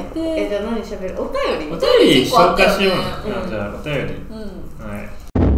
じゃあ何喋る？お便り紹介しよう。じゃあ、お便り。はい。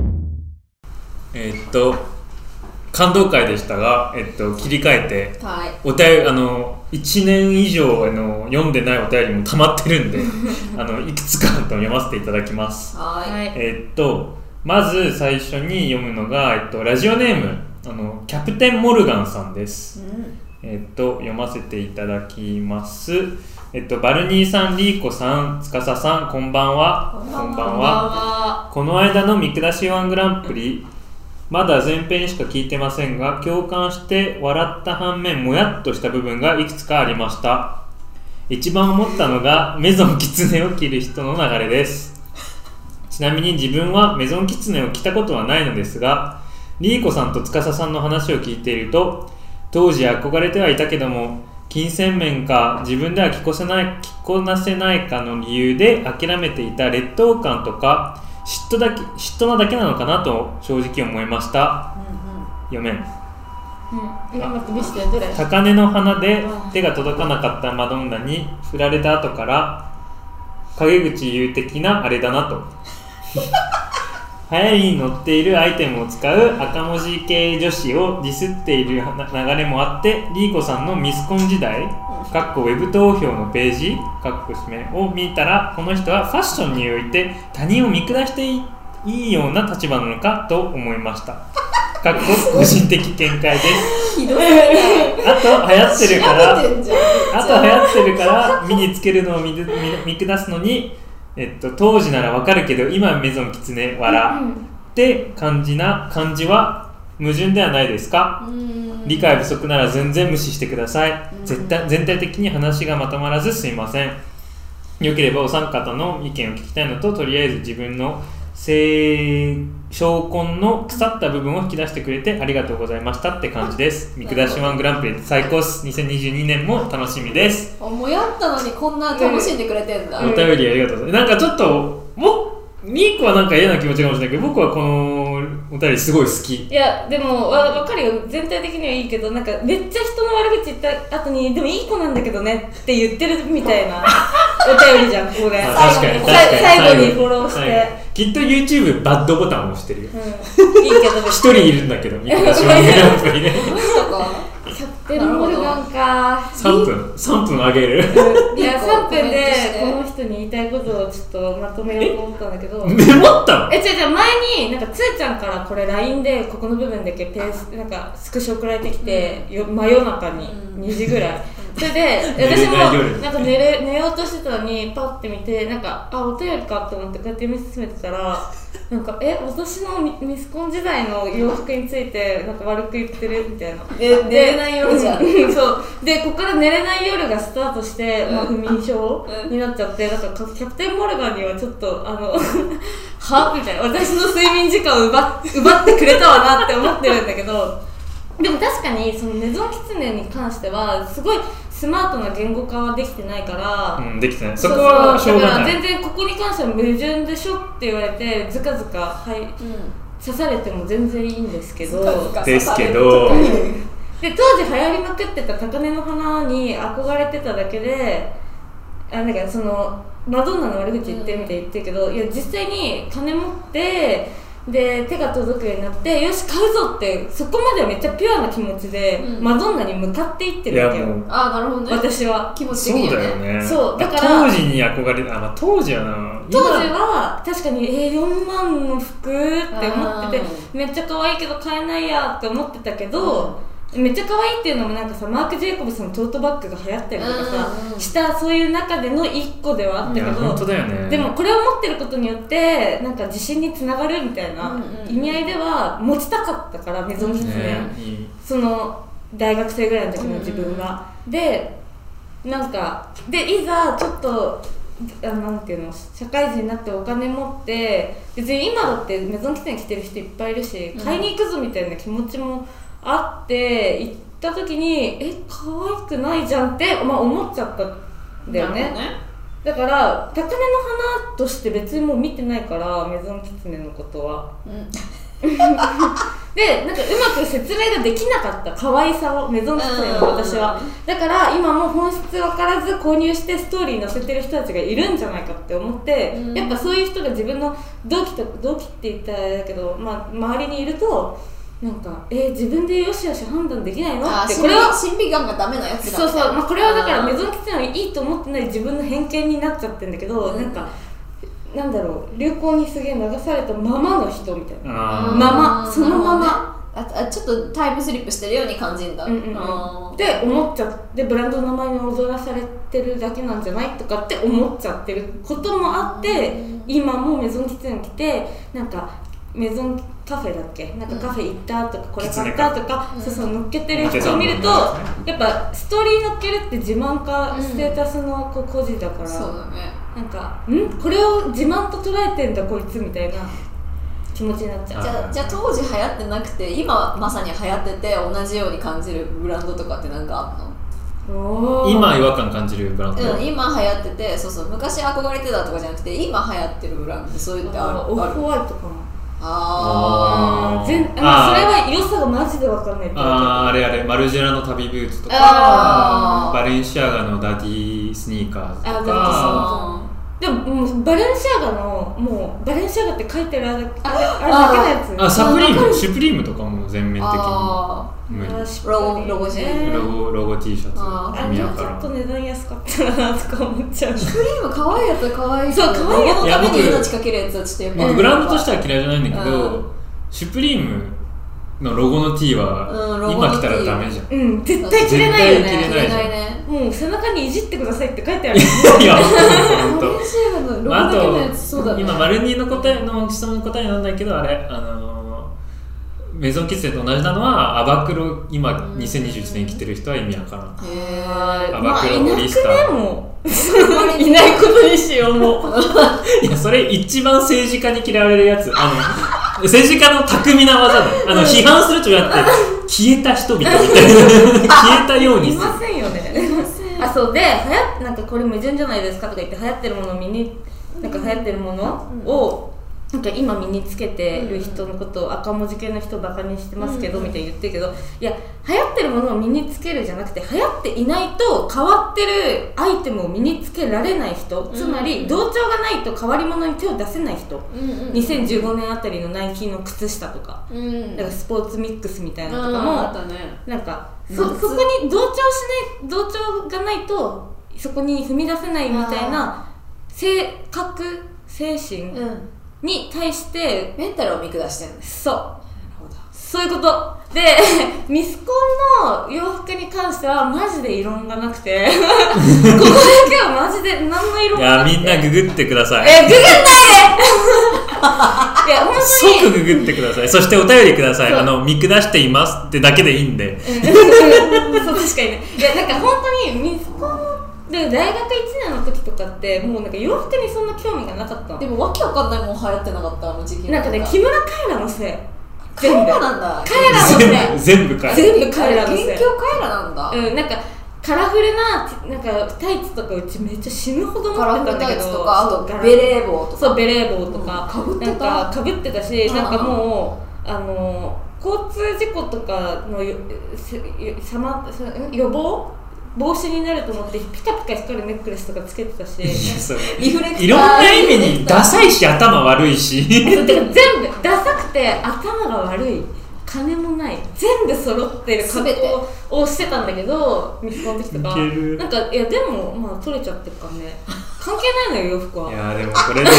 感動会でしたが、切り替えて、お便り1年以上読んでないお便りも溜まってるんでいくつか読ませていただきます。まず最初に読むのが、ラジオネームキャプテンモルガンさんです。読ませていただきます。バルニーさん、リーコさん、つかささん、こんばんは。こんばんは。この間の見下し1グランプリ、まだ前編しか聞いてませんが、共感して笑った反面もやっとした部分がいくつかありました。一番思ったのがメゾンキツネを着る人の流れです。ちなみに自分はメゾンキツネを着たことはないのですが、リーコさんと司さんの話を聞いていると、当時憧れてはいたけども金銭面か自分では着こなせないかの理由で諦めていた劣等感とか嫉妬なだけなのかなと正直思いました。読めん。高嶺の花で手が届かなかったマドンナに振られた後から陰口言う的なあれだなと流行りに乗っているアイテムを使う赤文字系女子をディスっている流れもあって、リーコさんのミスコン時代ウェブ投票のページを見たら、この人はファッションにおいて他人を見下していいような立場なのかと思いました。個人的見解です。 ひどすぎない。 あと流行ってるから身につけるのを見下すのに、当時ならわかるけど今メゾンキツネ笑って感じは矛盾ではないですか？理解不足なら全然無視してください。全体的に話がまとまらずすいません。よければお三方の意見を聞きたいのと、とりあえず自分の証拠の腐った部分を引き出してくれてありがとうございましたって感じです。見下しワングランプリ最高っす。2022年も楽しみです。 もうやったのにこんな楽しんでくれてんだ。 お便りありがとうございます。なんかちょっとミーコはなんか嫌な気持ちかもしれないけど、僕はこのお便りすごい好き。 いやでも分かるよ、全体的にはいいけど、なんかめっちゃ人の悪口言った後にでもいい子なんだけどねって言ってるみたいなお便りじゃん、ここで。最後にフォローして、 きっと YouTube バッドボタンを押してるよ。 いいけど一人いるんだけど、見下しワングランプリね。 キャプテンモルガンか。 3分あげる。 いや3分でこの人に言いたいことをちょっとまとめようと思ったんだけど。 メモったの？ 違う前になんかつーちゃんからこれ LINE でここの部分だけなんかスクショ送られてきて、真夜中に2時ぐらい。それで私もなんか寝ようとしてたのにパッて見て、なんかお便りかと思ってこうやって読み進めてたら、なんか私のミスコン時代の洋服についてなんか悪く言ってるみたいな。 寝れない夜じゃん。 そうでここから寝れない夜がスタートして、不眠症になっちゃって、だからキャプテンモルガンにはちょっとはみたいな、私の睡眠時間を奪ってくれたわなって思ってるんだけど、でも確かにそのメゾンキツネに関してはすごいスマートな言語化はできてないから、 できてない。そこはしょうがない。 だから全然ここに関しては矛盾でしょって言われてずかずか刺されても全然いいんですけど、 で当時流行りまくってた高嶺の花に憧れてただけで、なんかそのマドンナの悪口言ってるみたいに言ってるけど、いや実際に金持ってで手が届くようになって、よし買うぞって、そこまではめっちゃピュアな気持ちで、マドンナに向かっていってるわけよ。 なるほどね。 私は気持ち的にそうだよね。 そうだから当時に憧れた。当時は確かに4万の服って思ってて、めっちゃ可愛いけど買えないやって思ってたけど、めっちゃ可愛いっていうのもなんかさ、マーク・ジェイコブスのトートバッグが流行ったりとかさ、したそういう中での1個ではあったけど、 本当だよね。 でもこれを持ってることによってなんか自信につながるみたいな意味合いでは持ちたかったから、メゾンキツネ、その大学生ぐらいの時の自分が、でなんかでいざちょっとなんていうの、社会人になってお金持って、別に今だってメゾンキツネ着てる人いっぱいいるし、買いに行くぞみたいな気持ちもあって行った時に可愛くないじゃんって、思っちゃったんだよね。だから高嶺の花として別にもう見てないから、メゾンキツネのことは、でなんかうまく説明ができなかった、可愛さを、メゾンキツネの私は。だから今も本質分からず購入してストーリー載せてる人たちがいるんじゃないかって思って、やっぱそういう人が自分の同期って言ったらあれだけど、周りにいるとなんか自分でよしよし判断できないのって、これは審美眼がダメなやつだ。 そう、これはだからメゾンキツネはいいと思ってない自分の偏見になっちゃってるんだけど、なんかなんだろう、流行にすげえ流されたままの人みたいな、そのままちょっとタイムスリップしてるように感じるんだ、 って思っちゃって、ブランドの名前に踊らされてるだけなんじゃないとかって思っちゃってることもあって、今もメゾンキツネ来て、なんかメゾンカフェだっけ、なんかカフェ行ったとか、これ買ったとか、そう乗っけてる人を見ると、やっぱストーリー乗っけるって自慢かステータスの個人だから、 そうだね、 なんかこれを自慢と捉えてんだこいつみたいな気持ちになっちゃう。 じゃあ当時流行ってなくて、今まさに流行ってて同じように感じるブランドとかってなんかあんの？今違和感感じるブランド、 今流行ってて、そう昔憧れてたとかじゃなくて、今流行ってるブランドってそういうってある？ オフホワイトかな。それは良さがマジで分かんない。 あれマルジェラの旅ブーツとか、バレンシアガのダディスニーカーズとか。 でもバレンシアガのもうバレンシアガって書いてるあれだけのやつ。 あ、サプリーム、シュプリームとかも全面的にロゴT シャツあれちょっと値段安かったなとか思っちゃう。 シュプリーム可愛いやつは可愛い。 そう可愛いやつ。 ロゴのために命かけるやつはちょっとやっぱ僕ブランドとしては嫌いじゃないんだけど、シュプリームのロゴの T は今着たらダメじゃん。 絶対着れないよね。 絶対着れないね。 もう背中にいじってくださいって書いてある。 いやバレンシアガのロゴだけのやつ、そうだね。 今マルニーの答えの質問の答えなんだけど、あれメゾンキッセと同じなのはアバクロ、今2021年着てる人は意味わからん。アバクロホリスター、 もういないことにしよう。もういや、それ一番政治家に嫌われるやつ。政治家の巧みな技で、批判するとじゃなくて消えた人々みたいな消えたようにいませんよね。あ、そうでなんかこれ矛盾じゃないですかとか言って流行ってるものをなんか流行ってるものをなんか今身につけてる人のことを赤文字系の人をバカにしてますけどみたいに言ってるけど、いや流行ってるものを身につけるじゃなくて流行っていないと変わってるアイテムを身につけられない人、つまり同調がないと変わり物に手を出せない人、2015年あたりのナイキの靴下とか、だからスポーツミックスみたいなのとかもなんかそこに同調がないとそこに踏み出せないみたいな精神に対してメンタルを見下してるんです。 そういうことで、ミスコンの洋服に関してはマジで異論がなくてここだけはマジで何の異論がなくて、 いやみんなググってください。 ググんないでいや本当に即ググってください。そしてお便りください。見下していますってだけでいいんでそう確かにね。いやなんか本当にミスコンで大学1年の時とかってもうなんか洋服にそんな興味がなかったの。 でもわけわかんないもん流行ってなかった、あの時期。 なんかね、木村カエラのせい。 カエラなんだ。 カエラのせい。 全部カエラ元凶カエラなんだ。 なんかカラフルななんかタイツとかうちめっちゃ死ぬほど持ってたんだけど、 カラフルタイツとかあとベレー帽とか、 そうベレー帽とかなんか被ってたし、なんかもう交通事故とかの予防防止になると思ってピカピカ光るネックレスとかつけてたし、 リフレクターいろんな意味にダサいし頭悪いし全部ダサくて頭が悪い、金もない全部揃ってる格好をしてたんだけど、ミスコンの時とかなんかいやでもまあ取れちゃってるからね、関係ないのよ洋服は。 いやでもこれで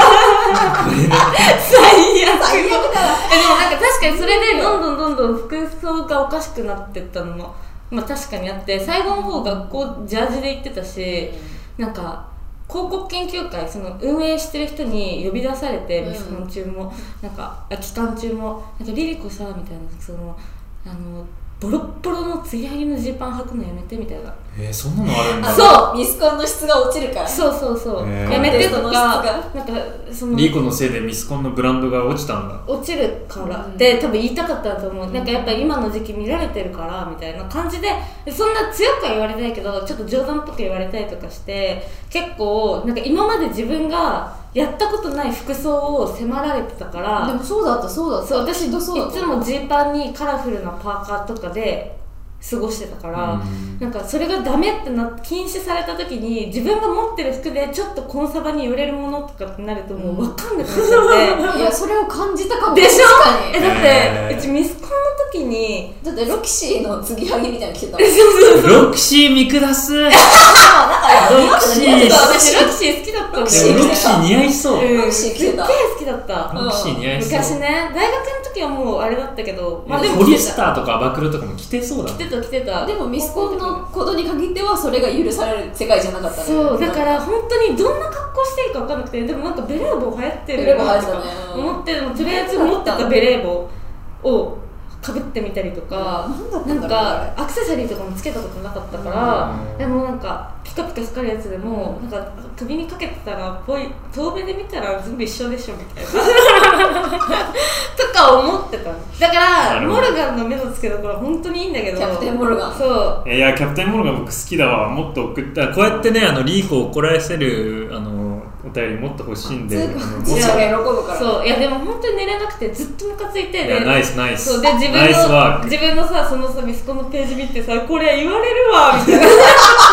最悪だ。でもなんか確かにそれでどんどん服装がおかしくなってったのもまあ確かにあって、最後の方学校ジャージで行ってたし、なんか広告研究会その運営してる人に呼び出されて、ミスコン中もなんか期間中もなんかリリコさみたいな、そのボロッボロの継ぎはぎのジーパン履くのやめてみたいな。 そんなのあるんだ。 そうミスコンの質が落ちるから。 そうやめてとか、なんかそのリーコのせいでミスコンのブランドが落ちたんだ。 落ちるからって多分言いたかったと思う。なんかやっぱり今の時期見られてるからみたいな感じで、そんな強くは言われないけどちょっと冗談っぽく言われたりとかして、結構なんか今まで自分がやったことない服装を迫られてたから。 でもそうだったそう私いつもジーパンにカラフルなパーカーとかで過ごしてたから、なんかそれがダメって禁止された時に自分が持ってる服でちょっとコンサバに寄れるものとかってなるともう分かんなくなっちゃって、 いやそれを感じたかも。 でしょ。 確かに。 だってうちミスコンの時にだってロキシーの継ぎはぎみたいなの着てたロキシー見下すロキシー私ロキシー好きだったんだよ。 ロキシー似合いそう。 ロキシー着てた。 すっげえ好きだった。 ロキシー似合いそう。 昔ね、大学の時はもうあれだったけど、 まあでもホリスターとかアバクロとかも着てそうだ。 着てた。 でもミスコンのことに限ってはそれが許される世界じゃなかったね。 そうだから本当にどんな格好していいか分かんなくて、でもなんかベレー帽流行ってるなとか思って、とりあえず持ってたベレー帽をかぶってみたりとか、なんかアクセサリーとかもつけたことなかったから、でもなんかピカピカ光るやつでもなんか首にかけてたら遠目で見たら全部一緒でしょみたいなとか思ってた。だからモルガンの目の付けどころは本当にいいんだけど、 キャプテンモルガン。 そういやキャプテンモルガン僕好きだわ。もっと送ったこうやってねリーコを怒らせるお便りもっと欲しいんで、 もっと喜ぶから。 そういやでも本当に寝れなくてずっとムカついて、 いやナイスそうで自分のさそのさミスコンのページ見てさこれ言われるわみたいな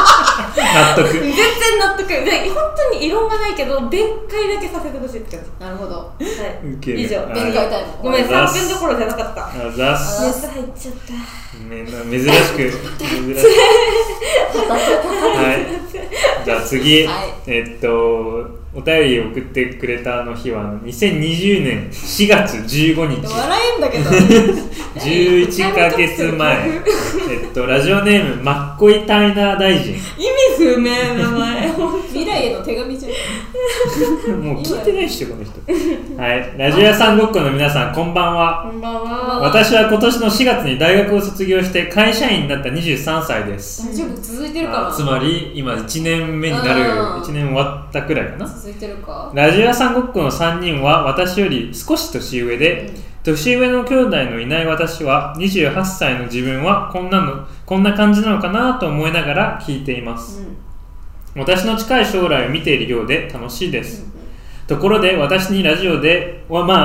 納得。 全然納得で、本当に異論がないけど弁解だけさせてほしいって感じ。 なるほど。はい。 以上。 弁解タイム。 ごめん、3分どころじゃなかった。 ざっす。 熱入っちゃった。 珍しく。はい。じゃあ次、お便り送ってくれた日は2020年4月15日。 笑えんだけど。 11ヶ月前。ラジオネームマッコイタイナー大臣。 意味不明名前。 未来への手紙じゃん。 もう聞いてないっしょこの人。はい。ラジオ屋さんごっこの皆さん、こんばんは。 こんばんは。 私は今年の4月に大学を卒業して会社員になった23歳です。 大丈夫？続いてるかな。 つまり今1年目になる、1年終わったくらいかな。 続いてるか。ラジオ屋さんごっこの3人は私より少し年上で、年上の兄弟のいない私は28歳の自分はこんな感じなのかなと思いながら聞いています、私の近い将来を見ているようで楽しいです、ところで前にラジオで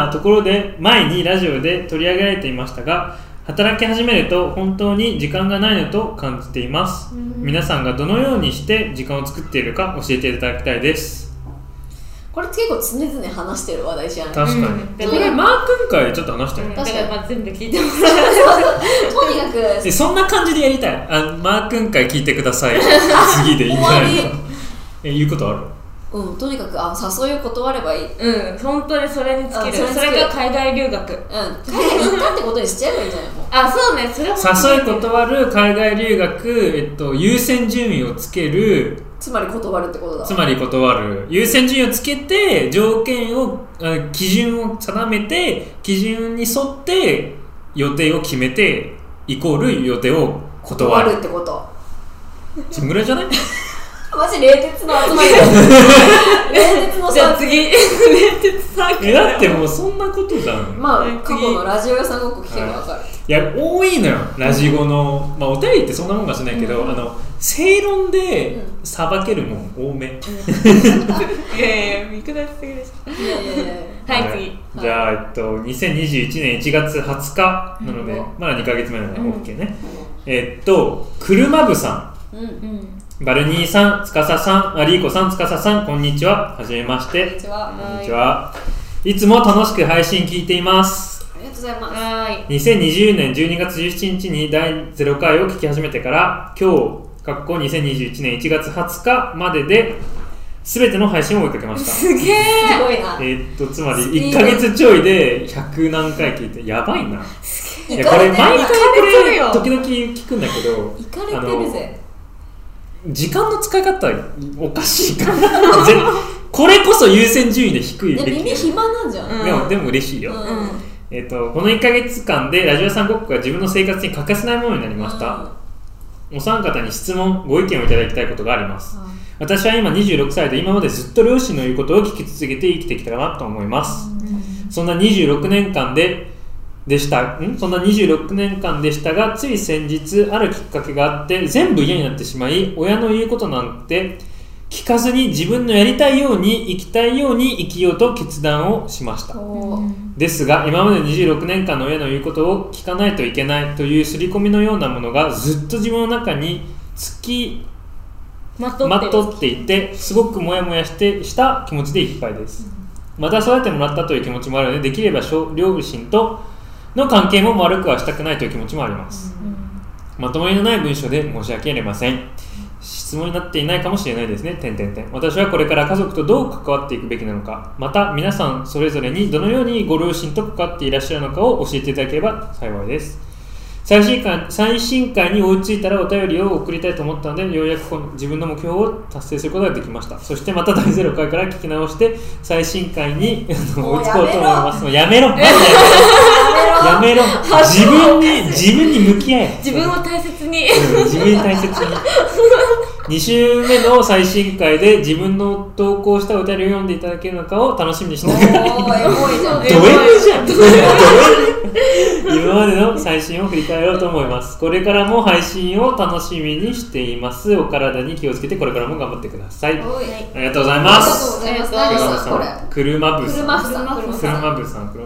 取り上げられていましたが、働き始めると本当に時間がないのと感じています、皆さんがどのようにして時間を作っているか教えていただきたいです。 これ結構常々話してる話題じゃない。 確かに、これマー君会でちょっと話したよね。 確かに、全部聞いてもらう。 とにかくそんな感じでやりたい。マー君会聞いてください。次でいいんじゃないか。言うことある？ とにかく誘いを断ればいい。 本当にそれに尽きる。それが海外留学。 海外に行ったってことにしちゃえばいいんじゃないの？ そうね。それも誘い断る、海外留学、優先順位をつける。 つまり断るってことだ。 つまり断る、優先順位をつけて条件を基準を定めて、基準に沿って予定を決めてイコール予定を断るってこと。 そんぐらいじゃない？ マジ冷徹の集まりだ。冷徹のじゃあ次。冷徹サークル。 だってもうそんなことじゃん。 過去のラジオ屋さんごっこ聞けば分かる。 いや、多いのよ、ラジゴの、お便りってそんなもんかしないけど、正論でさばけるもん多め。 いや見下しすぎでしょ。はい、 次。じゃあ、2021年1月20日なので、まだ2ヶ月前なので OK ね。車部さん。バルニーさん、つかささん、アリーコさん、つかささん、こんにちは。はじめまして。 こんにちは。 こんにちは。いつも楽しく配信聞いています。 ありがとうございます。 2020年12月17日に第0回を聞き始めてから、今日、2021年1月20日までで、すべての配信を追いかけました。 すげー。すごいな。 つまり1ヶ月ちょいで100何回聞いて、やばいな。いや、これ毎回時々聞くんだけど、 いかれてるぜ。 時間の使い方おかしいからこれこそ優先順位で低いべき。 耳暇なんじゃん。 でも嬉しいよ、この1ヶ月間でラジオさんごっこが自分の生活に欠かせないものになりました、お三方に質問ご意見をいただきたいことがあります、私は今26歳で今までずっと両親の言うことを聞き続けて生きてきたかなと思います、そんな26年間でしたが、つい先日あるきっかけがあって全部嫌になってしまい、親の言うことなんて聞かずに自分のやりたいように生きたいように生きようと決断をしました。ですが今まで26年間の親の言うことを聞かないといけないという刷り込みのようなものがずっと自分の中につきまとっていて、すごくモヤモヤした気持ちでいっぱいです。また育ててもらったという気持ちもあるので、できれば両親との関係も悪くはしたくないという気持ちもあります、まとまりのない文章で申し訳ありません。質問になっていないかもしれないですね。私はこれから家族とどう関わっていくべきなのか、また皆さんそれぞれにどのようにご両親と関わっていらっしゃるのかを教えていただければ幸いです。最新回に追いついたらお便りを送りたいと思ったので、ようやく自分の目標を達成することができました。そしてまた第0回から聞き直して最新回に追いつこうと思います。やめろやめろ自分に向き合え。 自分を大切に、 自分に大切に2週目の最新回で自分の投稿したお便りを読んでいただけるのかを楽しみにしながら今までの最新を振り返ろうと思います。これからも配信を楽しみにしています。お体に気をつけてこれからも頑張ってください。ありがとうございます。車部さん。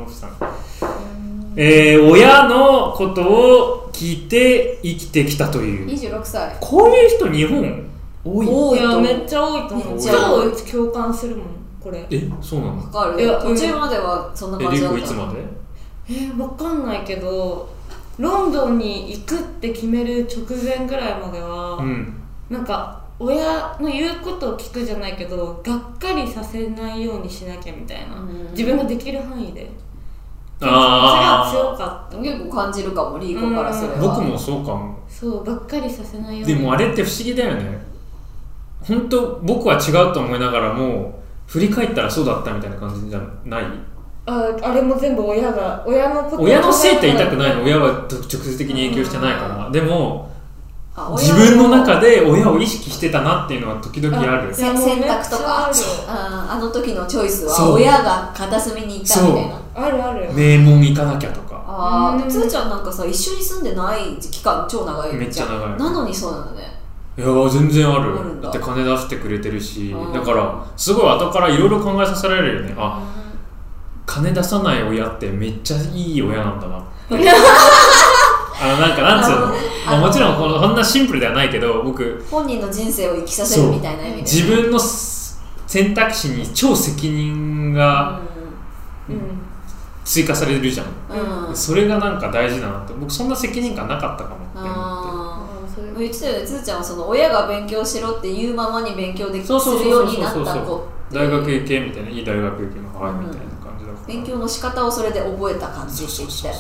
親のことを聞いて生きてきたという 26歳。 こういう人日本多い。 いやめっちゃ多いと思う。超共感するもんこれ。 そうなの？ 分かる。途中まではそんな感じだった。 リコいつまで？ 分かんないけどロンドンに行くって決める直前ぐらいまでは、なんか親の言うことを聞くじゃないけどがっかりさせないようにしなきゃみたいな、自分ができる範囲で気持ちが強かった。 結構感じるかも、リーコからすれば。 僕もそうかも。 そうがっかりさせないように。 でもあれって不思議だよね。本当僕は違うと思いながらも振り返ったらそうだったみたいな感じじゃない？ あれも全部親のこと親のせいって言いたくないの。親は直接的に影響してないから。でも自分の中で親を意識してたなっていうのは時々ある。 選択とかあの時のチョイスは親が片隅にいたみたいな。 あるある。 名門行かなきゃとか。 つーちゃんなんかさ一緒に住んでない期間超長い。 めっちゃ長い。 なのにそうなのね。 いや全然ある。だって金出してくれてるし、だからすごい後からいろいろ考えさせられるよね。金出さない親ってめっちゃいい親なんだなってなんかなんつうの、もちろんこんなシンプルではないけど、僕本人の人生を生きさせるみたいな意味で、 自分の選択肢に超責任が追加されるじゃん、それがなんか大事だなって。僕そんな責任感なかったかもって思って。 言ってたよね、つーちゃんはその親が勉強しろって言うままに勉強できるようになった子。 大学行けみたいな、いい大学行けのはいみたいな感じだから、 勉強の仕方をそれで覚えた感じって言ってたよ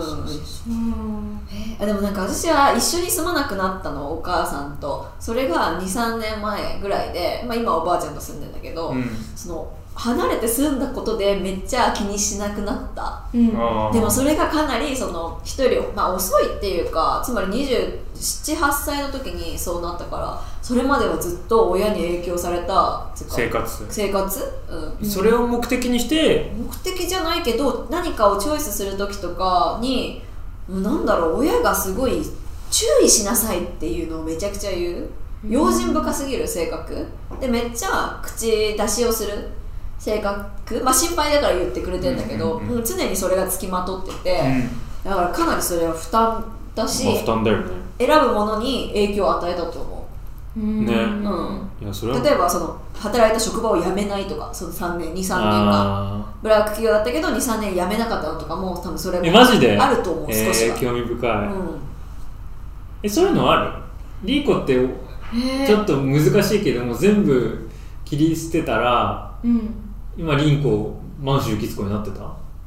ね。でもなんか私は一緒に住まなくなったの、お母さんと。それが 2,3 年前ぐらいで、今おばあちゃんと住んでんだけど、その離れて住んだことでめっちゃ気にしなくなった、でもそれがかなりその一人、遅いっていうか、つまり27、8歳の時にそうなったから、それまではずっと親に影響された生活、それを目的にして、 目的じゃないけど何かをチョイスする時とかに、なんだろう、親がすごい注意しなさいっていうのをめちゃくちゃ言う、用心深すぎる性格で、めっちゃ口出しをする性格、心配だから言ってくれてるんだけど、常にそれがつきまとってて、だからかなりそれは負担だし、 負担だよね。 選ぶものに影響を与えたと思う。 いやそれは例えばその働いた職場を辞めないとか、その2、3年間ブラック企業だったけど 2,3 年辞めなかったのとかも、多分それもマジであると思う。少しは興味深い、そういうのある？リーコってちょっと難しいけども、全部切り捨てたら、今リンコ満州キツコになってた？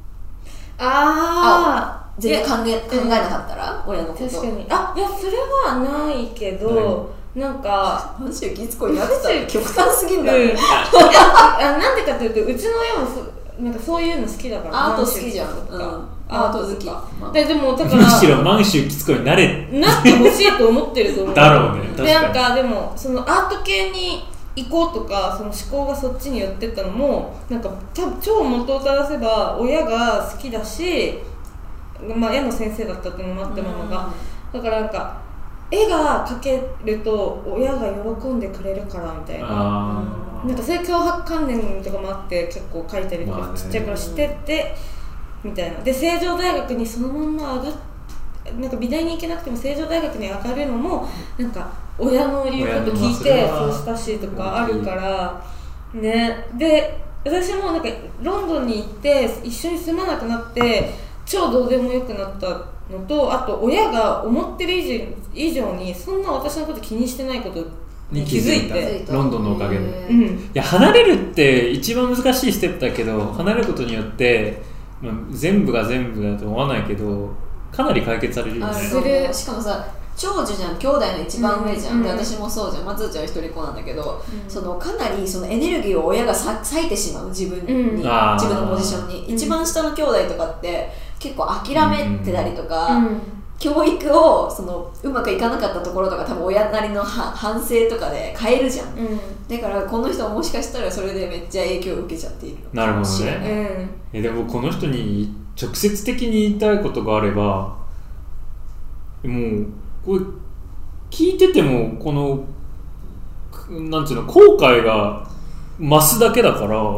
全然考えなかったら親のこと。 確かに。いやそれはないけど、なんか満州キツコになってたら極端すぎんだろ。 なんでかというと、うちの親もなんかそういうの好きだから。 アート好きじゃん。アート好き。 でもだからむしろ満州キツコになってほしいと思ってると思う。 だろうね。確かに。 でなんかでもそのアート系に行こうとか、その思考がそっちに寄ってったのも、なんか超元を正せば親が好きだし、絵の先生だったっていうのもあって、ママが。だからなんか絵が描けると親が喜んでくれるからみたいな、なんかそういう脅迫観念とかもあって、結構描いたりとかちっちゃい頃しててみたいな。で成城大学にそのまんまなんか美大に行けなくても成城大学に上がるのも、なんか親の言うこと聞いてそうしたしとかあるからね。で私もなんかロンドンに行って一緒に住まなくなって超どうでもよくなったのと、あと親が思ってる以上にそんな私のこと気にしてないことに気づいて、 ロンドンのおかげで、いや離れるって一番難しいステップだけど、離れることによって、全部が全部だと思わないけどかなり解決されるよね。 しかもさ、長女じゃん、兄弟の一番上じゃん、で私もそうじゃん、松ちゃんは一人っ子なんだけど、そのかなりそのエネルギーを親が割いてしまう、自分に、自分のポジションに。一番下の兄弟とかって結構諦めてたりとか、教育をそのうまくいかなかったところとか、多分親なりの反省とかで変えるじゃん、だからこの人はもしかしたらそれでめっちゃ影響を受けちゃっている。 なるほどね、でもこの人に直接的に言いたいことがあれば、もうこれ聞いててもこのなんていうの、後悔が増すだけだから、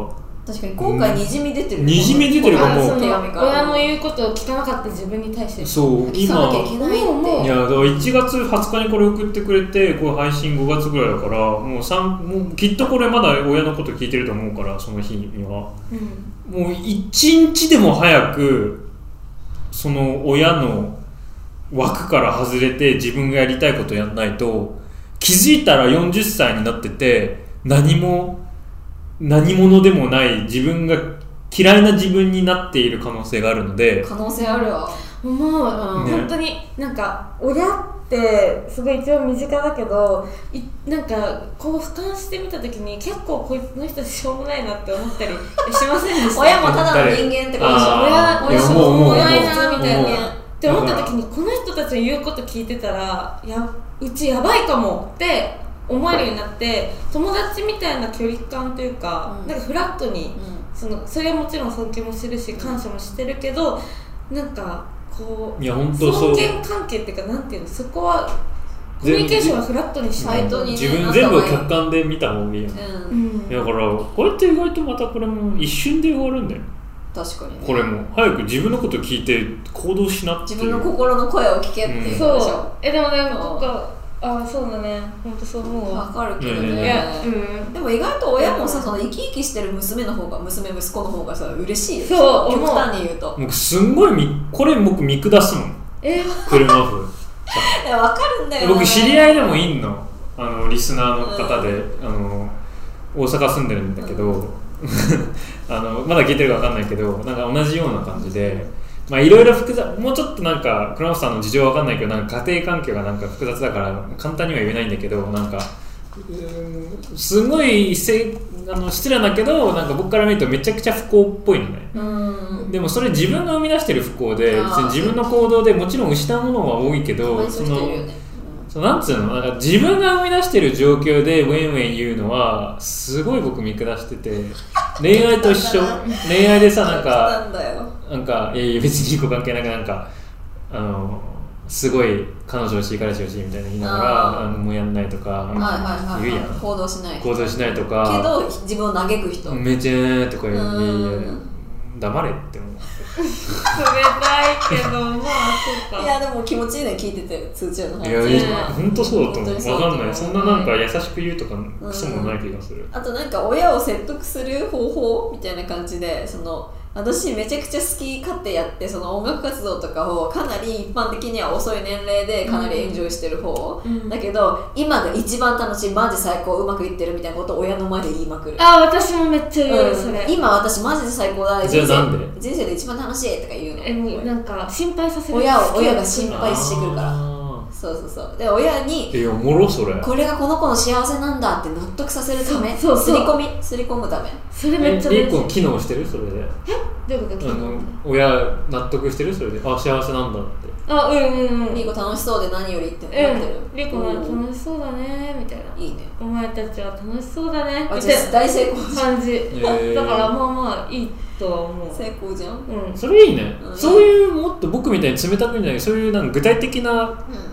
確かに後悔にじみ出てる、 にじみ出てるかも。 親の言うことを聞かなかった自分に対してそう聞かなきゃいけないって。 いやだから1月20日にこれ送ってくれて、これ配信5月ぐらいだからもうきっとこれまだ親のこと聞いてると思うから、その日には、もう1日でも早くその親の枠から外れて自分がやりたいことやんないと、気づいたら40歳になってて何者でもない自分が嫌いな自分になっている可能性があるので。 可能性あるわ。 もう、本当になんか親ってすごい一応身近だけど、なんかこう俯瞰してみた時に結構この人しょうもないなって思ったりしませんでした？ 親もただの人間ってことでしょ。 親いなみたいなって思った時に、この人たちの言うこと聞いてたら、うちやばいかもって思えるようになって、友達みたいな距離感というか、なんかフラットに、それはもちろん尊敬もしてるし感謝もしてるけど、なんかこう尊厳関係っていうか、なんていうの、そこはコミュニケーションはフラットにしないと、 自分全部を客観で見た方がいいよね。だからこうやって意外とまたこれも一瞬で終わるんだよ。 確かに、ね、 これも早く自分のこと聞いて行動しなっていう、 自分の心の声を聞けっていうことでしょ。 でもね、なんかそうだね、本当そう思うわ。 わかるけどね。でも意外と親もさ、その生き生きしてる娘息子の方がさ嬉しいよ。そう、極端に言うと。 僕すんごいこれ僕見下すもん。車風。 いや、わかるんだよ。 僕知り合いでもいんの。リスナーの方で、大阪住んでるんだけど、まだ聞いてるかわかんないけど、なんか同じような感じで。まあいろいろ複雑、もうちょっとなんか倉本さんの事情は分かんないけど、なんか家庭環境がなんか複雑だから簡単には言えないんだけど、なんかすごい失礼だけど、なんか僕から見るとめちゃくちゃ不幸っぽいのね。でもそれ自分が生み出してる不幸で、別に自分の行動でもちろん失うものは多いけど、なんつうの、なんか自分が生み出してる状況でウェンウェン言うのはすごい僕見下してて、恋愛と一緒。恋愛でさ、なんかいや別にいい子関係なく、なんかすごい彼女欲しい彼氏欲しいみたいな言いながらもうやんないとか言うやん。 行動しないとかけど自分を嘆く人めちゃーとか言う、黙れって思う。 冷たいけど、まあそうか。 いやでも気持ちいいね、聞いてて、通知の話。 いや本当そうだと思う。分かんない、そんななんか優しく言うとかクソもない気がする。 あとなんか親を説得する方法みたいな感じで、私めちゃくちゃ好き勝手やって、その音楽活動とかをかなり一般的には遅い年齢でかなりエンジョイしてる方、だけど今が一番楽しい、マジ最高、うまくいってるみたいなことを親の前で言いまくる。 私もめっちゃ言う、それ。 今私マジで最高だ、 人生で一番楽しいとか言うの。 なんか心配させる。 親が心配してくるから。そうで、親におもろそれ、 これがこの子の幸せなんだって納得させるため、すり込むため。 それめっちゃ結構機能してる、それで。 どういうこと？ 親納得してる、それで。幸せなんだって。 リコ楽しそうで何よりってなってる。 リコは楽しそうだねみたいな。いいね。お前たちは楽しそうだねみたいな大成功感じ。だからまあいいとは思う。 成功じゃん。 それいいね。そういうもっと僕みたいに冷たくんじゃない、そういうなんか具体的な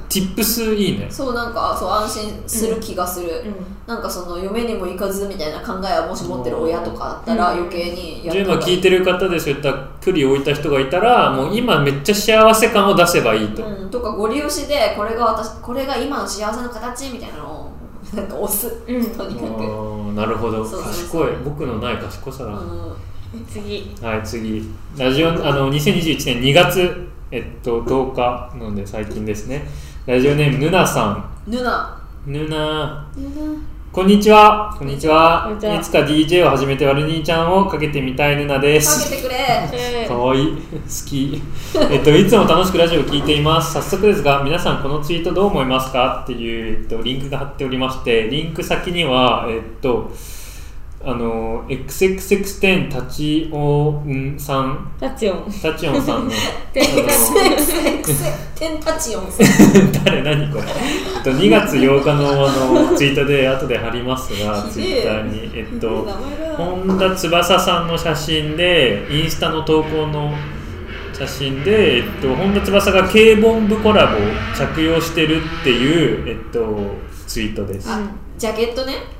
tipsいいね。 そう、なんか安心する気がする。なんか嫁にも行かずみたいな考えをもし持ってる親とかだったら余計にやった。 今聞いてる方でそういった距離を置いた人がいたら、もう今めっちゃ幸せ感を出せばいいと。 とかご利用しでこれが今の幸せの形みたいなのをなんか押す。とにかく。 なるほど。賢い。僕のない賢さだ。 次。 はい、次。ラジオ2021年2月10日なので最近ですね。ラジオネームぬなさん。ぬな。こんにちは。いつか DJ を始めてワル兄ちゃんをかけてみたいぬなです。 かけてくれ。 かわいい。好き。いつも楽しくラジオを聞いています。早速ですが、皆さんこのツイートどう思いますかっていう、リンクが貼っておりまして、リンク先にはXXX10 タチオンさんの誰何これ2月8日のツイートで後で貼りますが、ツイッターに本田翼さんの写真で、インスタの投稿の写真で、本田翼が K ボンブコラボを着用してるっていう、ツイートです。 ジャケットね。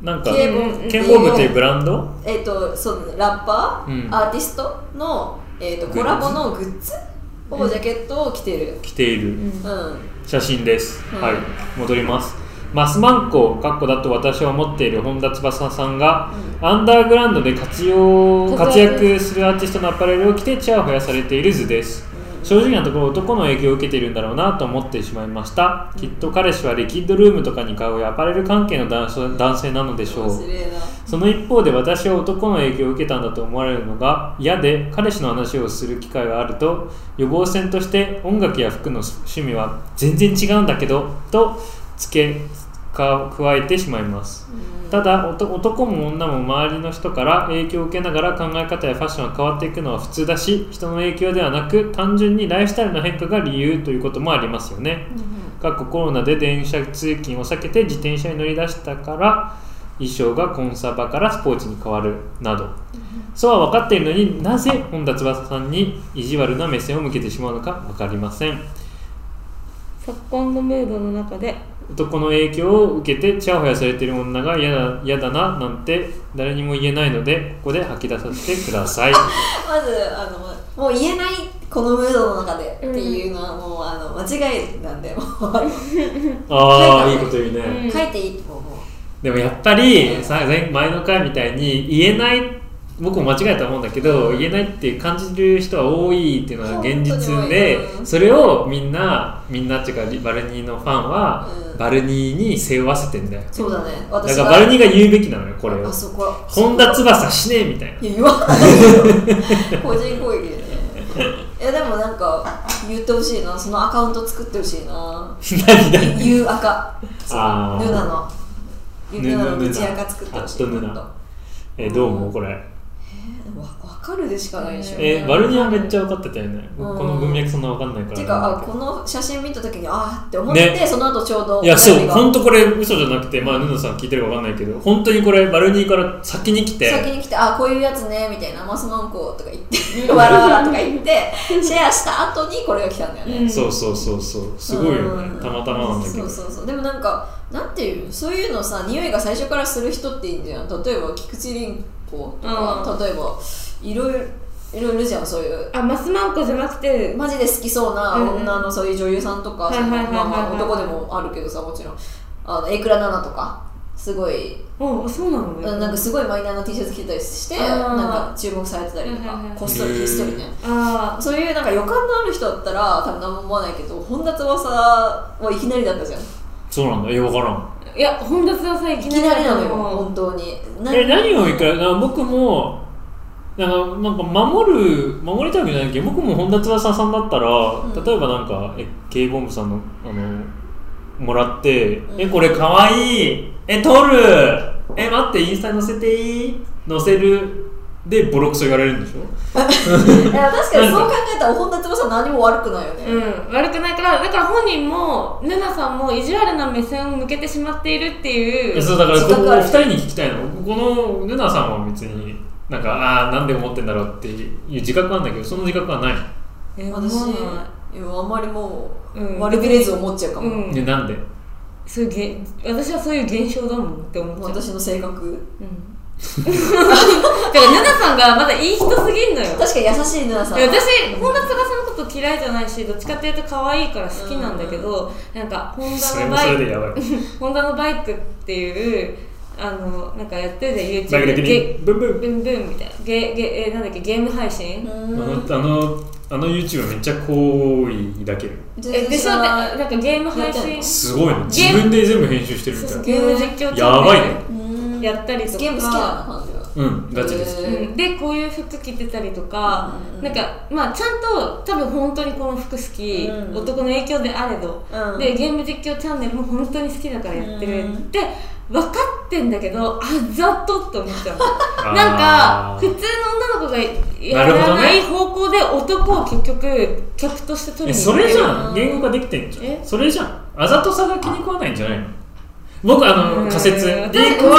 なんかK-POP っていうブランド、 そうラッパー、アーティストの、コラボのグッズをジャケットを着ている、写真です、はい。戻ります。マスマンコだと私は思っている本田翼さんが、アンダーグラウンドで活躍するアーティストのアパレルを着てチヤホヤされている図です。正直なところ男の影響を受けているんだろうなと思ってしまいました。きっと彼氏はリキッドルームとかに買うアパレル関係の男性なのでしょう。その一方で私は男の影響を受けたんだと思われるのが嫌で、彼氏の話をする機会があると予防線として音楽や服の趣味は全然違うんだけどと付け加えてしまいます。ただ男も女も周りの人から影響を受けながら考え方やファッションが変わっていくのは普通だし、人の影響ではなく単純にライフスタイルの変化が理由ということもありますよね。コロナで電車通勤を避けて自転車に乗り出したから衣装がコンサバからスポーツに変わるなど、そうは分かっているのになぜ本田翼さんに意地悪な目線を向けてしまうのか分かりません。 昨今のムードの中で男の影響を受けてチヤホヤされている女が嫌だななんて誰にも言えないので、ここで吐き出させてください。 まずもう言えないこのムードの中でっていうのはもう間違いなんで、もうああいいこと言うね、 書いていいと思う。 でもやっぱり前の回みたいに言えない、僕も間違えたと思うんだけど、言えないって感じる人は多いっていうのが現実で、それをみんなっていうかバルニーのファンはバルニーに背負わせてんだよ。 そうだね。 だからバルニーが言うべきなのよ、これを。本田翼死ねえみたいな。 言わない個人攻撃でね。いやでもなんか言ってほしいな、そのアカウント作ってほしいな。 何言う赤、ヌナの口赤作ってほしい。 どう思うこれ。 分かるでしかないでしょ。 バルニーはめっちゃ分かってたよね。この文脈そんな分かんないから。 てかこの写真見た時にって思って、ね、その後ちょうどいやそう本当これ嘘じゃなくて、ヌナさん聞いてるか分かんないけど、本当にこれバルニーから先に来てこういうやつねみたいな、マスマンコとか言ってわらわらとか言ってシェアした後にこれが来たんだよね。 そうすごいよね、たまたまなんだけど。 そうでもなんかなんていう、そういうのさ、匂いが最初からする人っていいんじゃん。例えば菊池凛子とか、例えばいろいろじゃん、そういう。 マスマンコじゃなくてマジで好きそうな女のそういう女優さんとか、男でもあるけどさ、もちろんエクラナナとかすごい、 そうなのね。 なんかすごいマイナーな T シャツ着てたりしてなんか注目されてたりとか、こっそりひっそりね。そういうなんか予感のある人だったら多分何も思わないけど、本田翼はいきなりだったじゃん。 そうなんだ。分からん。 いや本田翼いきなりなのよ本当に。 何を言うか、僕もなんか守りたいわけじゃないけど、僕も本田翼さんだったら、例えばなんかKボンブさんのもらって、これかわいい、撮る、待ってインスタに載せていい、載せるでボロクソ言われるんでしょ。 いや確かにそう考えたら本田翼何も悪くないよね。 悪くないから、だから本人もヌナさんも意地悪な目線を向けてしまっているっていう。 そうだからここ2人に聞きたいの。このヌナさんは別になんかなんで思ってんだろうっていう自覚なんだけど、その自覚はない。 私あんまりもう悪びれず思っちゃうかも。 なんで？ 私はそういう現象だもんって思っちゃう。 私の性格。 だからヌナさんがまだいい人すぎんのよ。 確かに優しいヌナさん。 私本田翼のこと嫌いじゃないし、どっちかっていうと可愛いから好きなんだけど、なんかホンダのバイクっていうなんかやってるで YouTube ブンブンみたいななんだっけ、ゲーム配信。 あの YouTube めっちゃ好意だけるでしょ。なんかゲーム配信すごいね。自分で全部編集してるみたいな。 ゲーム実況やばいね。 やったりとか。ゲーム好きな感じは。 ガチです。 でこういう服着てたりとか、なんかちゃんと多分本当にこの服好き、男の影響であれど、でゲーム実況チャンネルも本当に好きだからやってるって分かってんだけど、ざっとって思っちゃう。なんか普通の女の子がやらない方向で男を結局客として取りに行ってる。 それじゃん、言語ができてんじゃん。それじゃん、あざとさが気に食わないんじゃないの。僕仮説、リーコ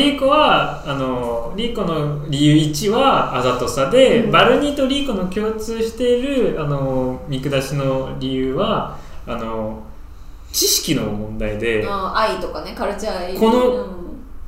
の理由1はあざとさで、バルニーとリーコの共通している見下しの理由は知識の問題で、 愛とかね、カルチャー愛。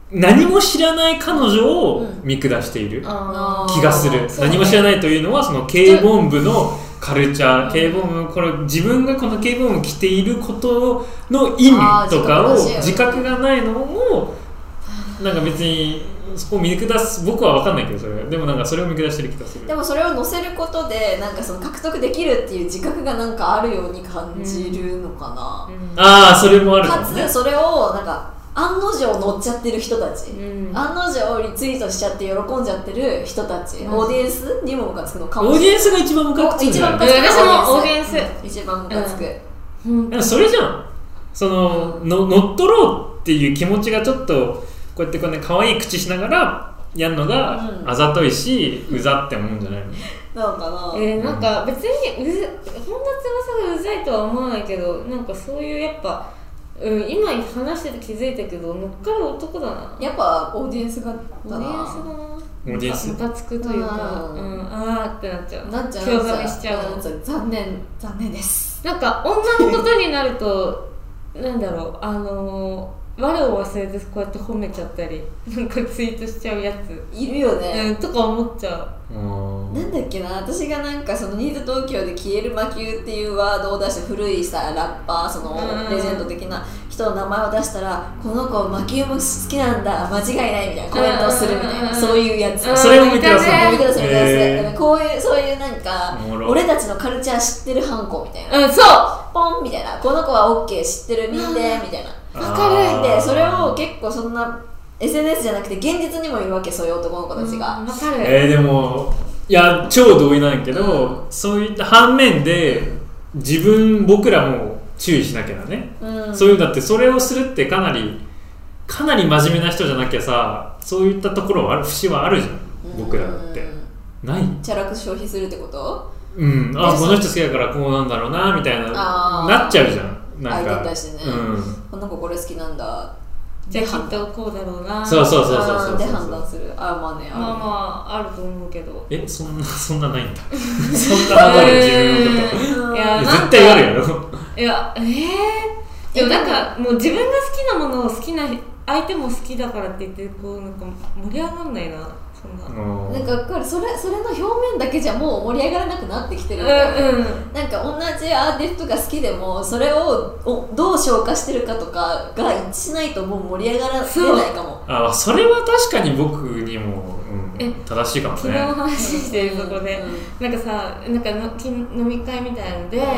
何も知らない彼女を見下している気がする、何も知らないというのはそのKボン部のカルチャー、Kボン部、これ自分がこのKボン部を着ていることの意味とかを自覚がないのもなんか別にそこを見下す、僕は分かんないけどそれでもなんかそれを見下してる気がする。 でもそれを載せることでなんかその獲得できるっていう自覚がなんかあるように感じるのかな、 ああそれもあるかもね。 かつそれをなんか案の定乗っちゃってる人たち、案の定リツイートしちゃって喜んじゃってる人たち、オーディエンスにもムカつくのかもしれない。 オーディエンスが一番ムカつくんじゃない？ 私もオーディエンス一番ムカつく、 それじゃん、その乗っ取ろうっていう気持ちがちょっとこうやってこうね可愛い口しながらやるのがあざといし、うざって思うんじゃないの？ なんかな、 なんか別に本田翼がうざいとは思わないけど、なんかそういうやっぱ、今話してて気づいたけど乗っかる男だな。 やっぱオーディエンスがだな。 オーディエンスだな。 オーディエンスムカつくというか、あーってなっちゃう。 なっちゃう。 興ざめしちゃう。 残念です。 なんか女のことになるとなんだろう、我を忘れてこうやって褒めちゃったりなんかツイートしちゃうやついるよね、 とか思っちゃう。 なんだっけな、私がなんかそのニーズ東京で消える魔球っていうワードを出して古いさラッパー、そのレジェンド的な人の名前を出したら、この子魔球も好きなんだ間違いないみたいなコメントをするみたいな、そういうやつ。 それを見てください。 見てください。こういうそういうなんか俺たちのカルチャー知ってるハンコみたいな、 そうポンみたいな、この子は OK 知ってる見てみたいな、 わかる。 でそれを結構そんな SNS じゃなくて現実にもいるわけ、そういう男の子たちが。 わかる。 でもいや超同意なんやけど、そういった反面で僕らも注意しなきゃだね、そういうだってそれをするってかなり真面目な人じゃなきゃさ、そういったところは節はあるじゃん、僕らだってない。 チャラく消費するってこと？ この人好きだからこうなんだろうなみたいななっちゃうじゃん。なんか相手に対してね、この子これ好きなんだ、 じゃあきっとこうだろうな。 そうで判断する。まあね、 あると思うけど。 そんなないんだ。そんなハマる自分のこと。絶対あるやろ。 いやでもなんかもう自分が好きなものを好きな相手も好きだからって言ってこうなんか盛り上がんないな。 なんかそれの表面だけじゃもう盛り上がらなくなってきてるみたいな、なんか同じアーティストが好きでもそれをどう消化してるかとかが一致しないともう盛り上がられないかも。 それは確かに僕にも、正しいかもね。 昨日話してるそこで、なんかさ、なんか飲み会みたいなので、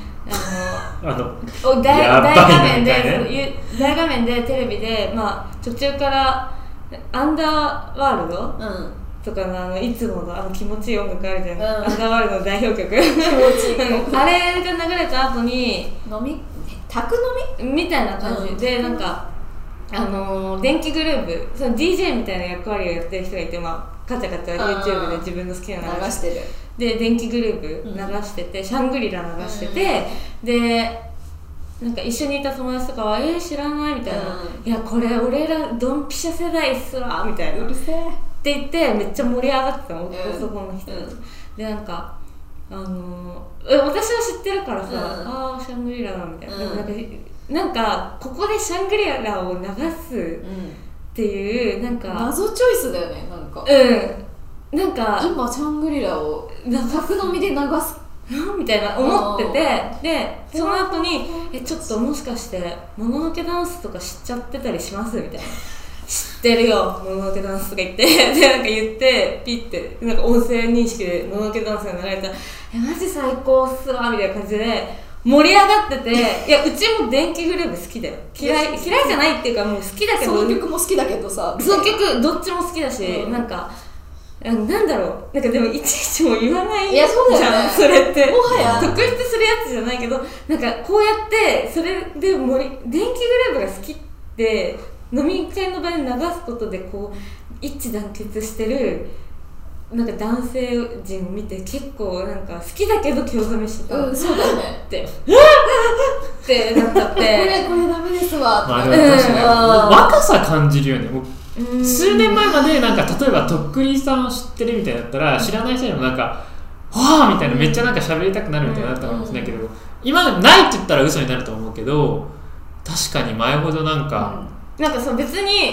大画面でテレビで、途中からアンダーワールド、とかのいつもの気持ちいい音楽あるじゃん、アンダーワールドの代表曲気持ちいいあれが流れた後に宅飲みみたいな感じで、なんか電気グループ、その DJ みたいな役割をやってる人がいて、カチャカチャ YouTube で自分の好きなの流してるで、電気グループ流してて、シャングリラ流してて、でなんか一緒にいた友達とかは知らないみたいな、いやこれ俺らドンピシャ世代っすわみたいな、 うるせえって言ってめっちゃ盛り上がってたの、男の人、でなんか私は知ってるからさ、シャングリラだみたいな、でもなんかここでシャングリラを流すっていう、なんか謎チョイスだよね、なんかなんか今シャングリラを宅飲みで流すみたいな思ってて、でその後にちょっともしかしてもののけダンスとか知っちゃってたりしますみたいな、知ってるよもののけダンスとか言ってでなんか言ってピッてなんか音声認識でもののけダンスが流れたらマジ最高っすわみたいな感じで盛り上がってて、いやうちも電気グループ好きだよ、嫌いじゃないっていうかもう好きだけど、 その曲も好きだけどさ、 その曲どっちも好きだし、なんかなんだろう、なんかでもいちいちも言わないじゃん、それってもはや特筆するやつじゃないけど、なんかこうやってそれで電気グループが好きって飲み会の場で流すことでこう一致団結してるなんか男性陣を見て結構なんか好きだけど興ざめしてた、 そうだねってってなっちゃってこれダメですわって、 でも確かに若さ感じるよね。数年前までなんか例えばとっくりさんを知ってるみたいだったら知らない人にもなんかわーみたいなめっちゃなんか喋りたくなるみたいになったかもしれないけど、今ないって言ったら嘘になると思うけど、確かに前ほどなんかその別に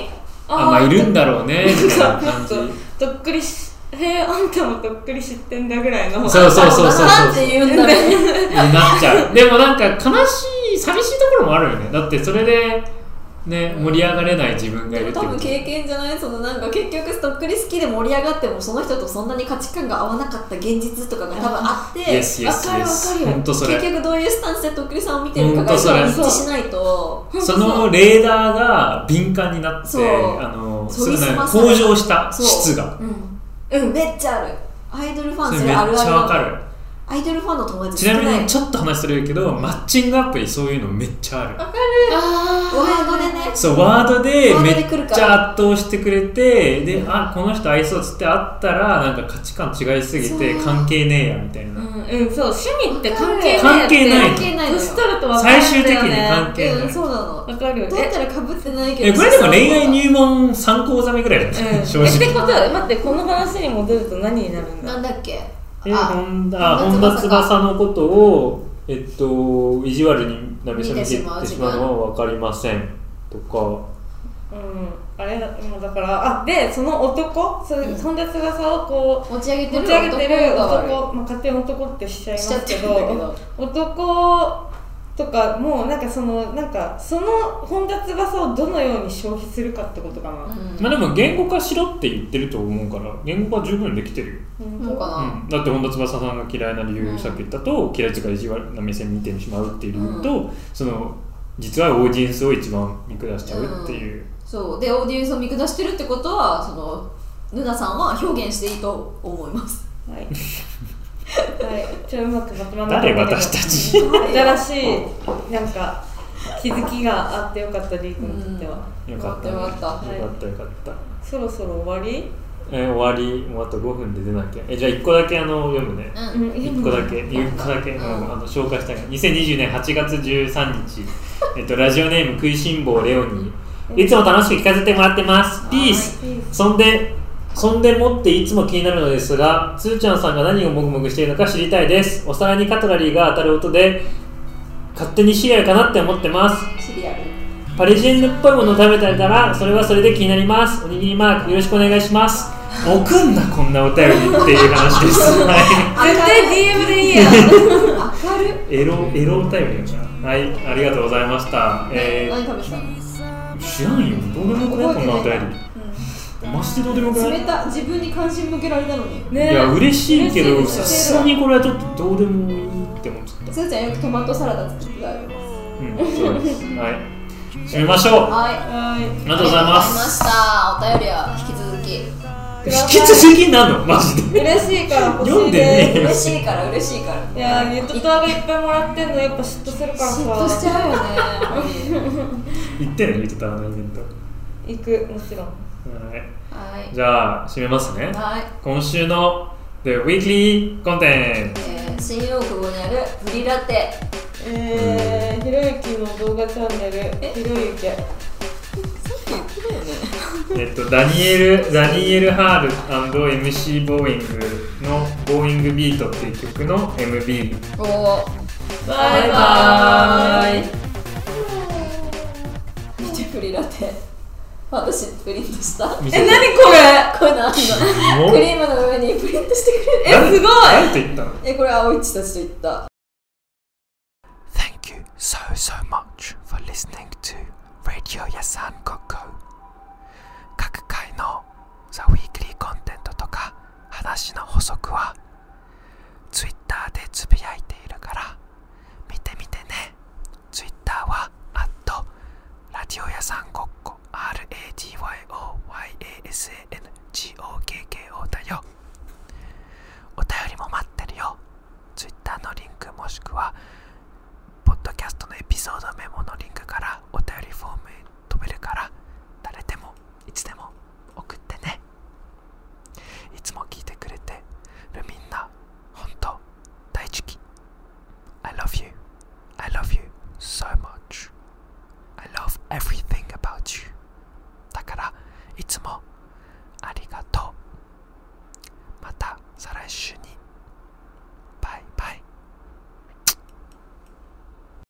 まあいるんだろうねみたいな感じ。 とっくりあんたもとっくり知ってんだぐらいの。 そうなんて言うんだろうになっちゃう。でもなんか悲しい寂しいところもあるよね。だってそれでね、盛り上がれない自分がいるってこと。 多分経験じゃない。そのなんか結局とっくり好きで盛り上がってもその人とそんなに価値観が合わなかった現実とかが多分あって、 わかる本当それ。 結局どういうスタンスでとっくりさんを見てるかが一致しないと、 そのレーダーが敏感になって、向上した質が、 めっちゃある。アイドルファンそれあるある。めっちゃわかる。アイドルファンの友達ちなみにちょっと話するけど、マッチングアプリそういうのめっちゃある。 わかる。ワードでね。 そう、ワードでめっちゃ圧倒してくれて、で、この人愛想つって会ったらなんか価値観違いすぎて関係ねえやみたいな。 そう、趣味って関係ない。 年取ると分かるんだよね。 最終的に関係ない。 そうなの。 わかる。 だったら被ってないけど。 これでも恋愛入門3講座目ぐらいだね。 正直。ってことは待って、この話に戻ると何になるんだ。 なんだっけ。 本田翼のことを、意地悪になめさめてしまうのは分かりませんとか、 あれだから、でその男、本田翼をこう持ち上げてる男、勝手に男ってしちゃいますけど、男とかもなんかその本田翼をどのように消費するかってことかな。 でも言語化しろって言ってると思うから言語化十分できてるよ。 そうかな。 だって本田翼さんが嫌いな理由、さっき言ったと嫌いとか意地悪な目線見てしまうっていう理由と、その実はオーディエンスを一番見下しちゃうっていう、 そうでオーディエンスを見下してるってことはそのヌナさんは表現していいと思います。はいはい、ちょっとうまくまとまらない。誰私たち新しいなんか気づきがあってよかったリー君にとっては。 よかったよかった。 そろそろ終わり？ 終わり。もうあと5分で出なきゃ。じゃあ1個だけ読むね。1個だけ紹介したい。2020年8月13日ラジオネーム食いしん坊レオニー。いつも楽しく聞かせてもらってます。ピース。そんでもっていつも気になるのですが、つーちゃんさんが何をもぐもぐしているのか知りたいです。お皿にカトラリーが当たる音で勝手にシリアルかなって思ってます。 シリアルパリジェンヌっぽいものを食べたらそれはそれで気になります。おにぎりマークよろしくお願いします。送んなこんなお便りっていう話です。 絶対 DM でいいや。 明るエロお便りやな。はい、ありがとうございました。 何食べてたの？ 知らんよ。どうでもよくないこんなお便り。マジでどうでもよくない。 冷た自分に関心向けられたのに。 いや嬉しいけどさすがにこれはちょっとどうでもいいって思っちゃった。 すーちゃんよくトマトサラダ作ってたよ。 そうです。はい。締めましょう。 はい。 ありがとうございます。 お便りは引き続き。 引き続きなのマジで。 嬉しいから欲しい読んでね。 嬉しいから。 いやゆとたわがいっぱいもらってんのやっぱ嫉妬するからさ。 嫉妬しちゃうよね。 行ってねゆとたわのイベント。 行くもちろん。 はい。 じゃあ締めますね。 はい。 今週の The Weekly Content。 新大久保にあるフリラテ。 ひろゆきの動画チャンネルひろゆき。 ダニエル・ハール&MC ボーイングのボーイングビートっていう曲の MV。 バイバーイ。見てフリラテ。私プリントした。 何これ？ これ何？クリームの上にプリントしてくれる。 すごい。 誰と言ったの？ これ青市たちと言った。 Thank you so much for listening to Radio Yasan Koko。各回の The Weekly Content とか話の補足は Twitter でつぶやいているから見てみてね。Twitter はラディオヤサンゴッコ RADYOYASANGOKKO だよ。お便りも待ってるよ。Twitter のリンクもしくはポッドキャストのエピソードメモのリンクからお便りフォームへ飛べるから誰でもいつでも送ってね。いつも聞いてくれてるみんな本当大好き。 I love you so much. I love everything.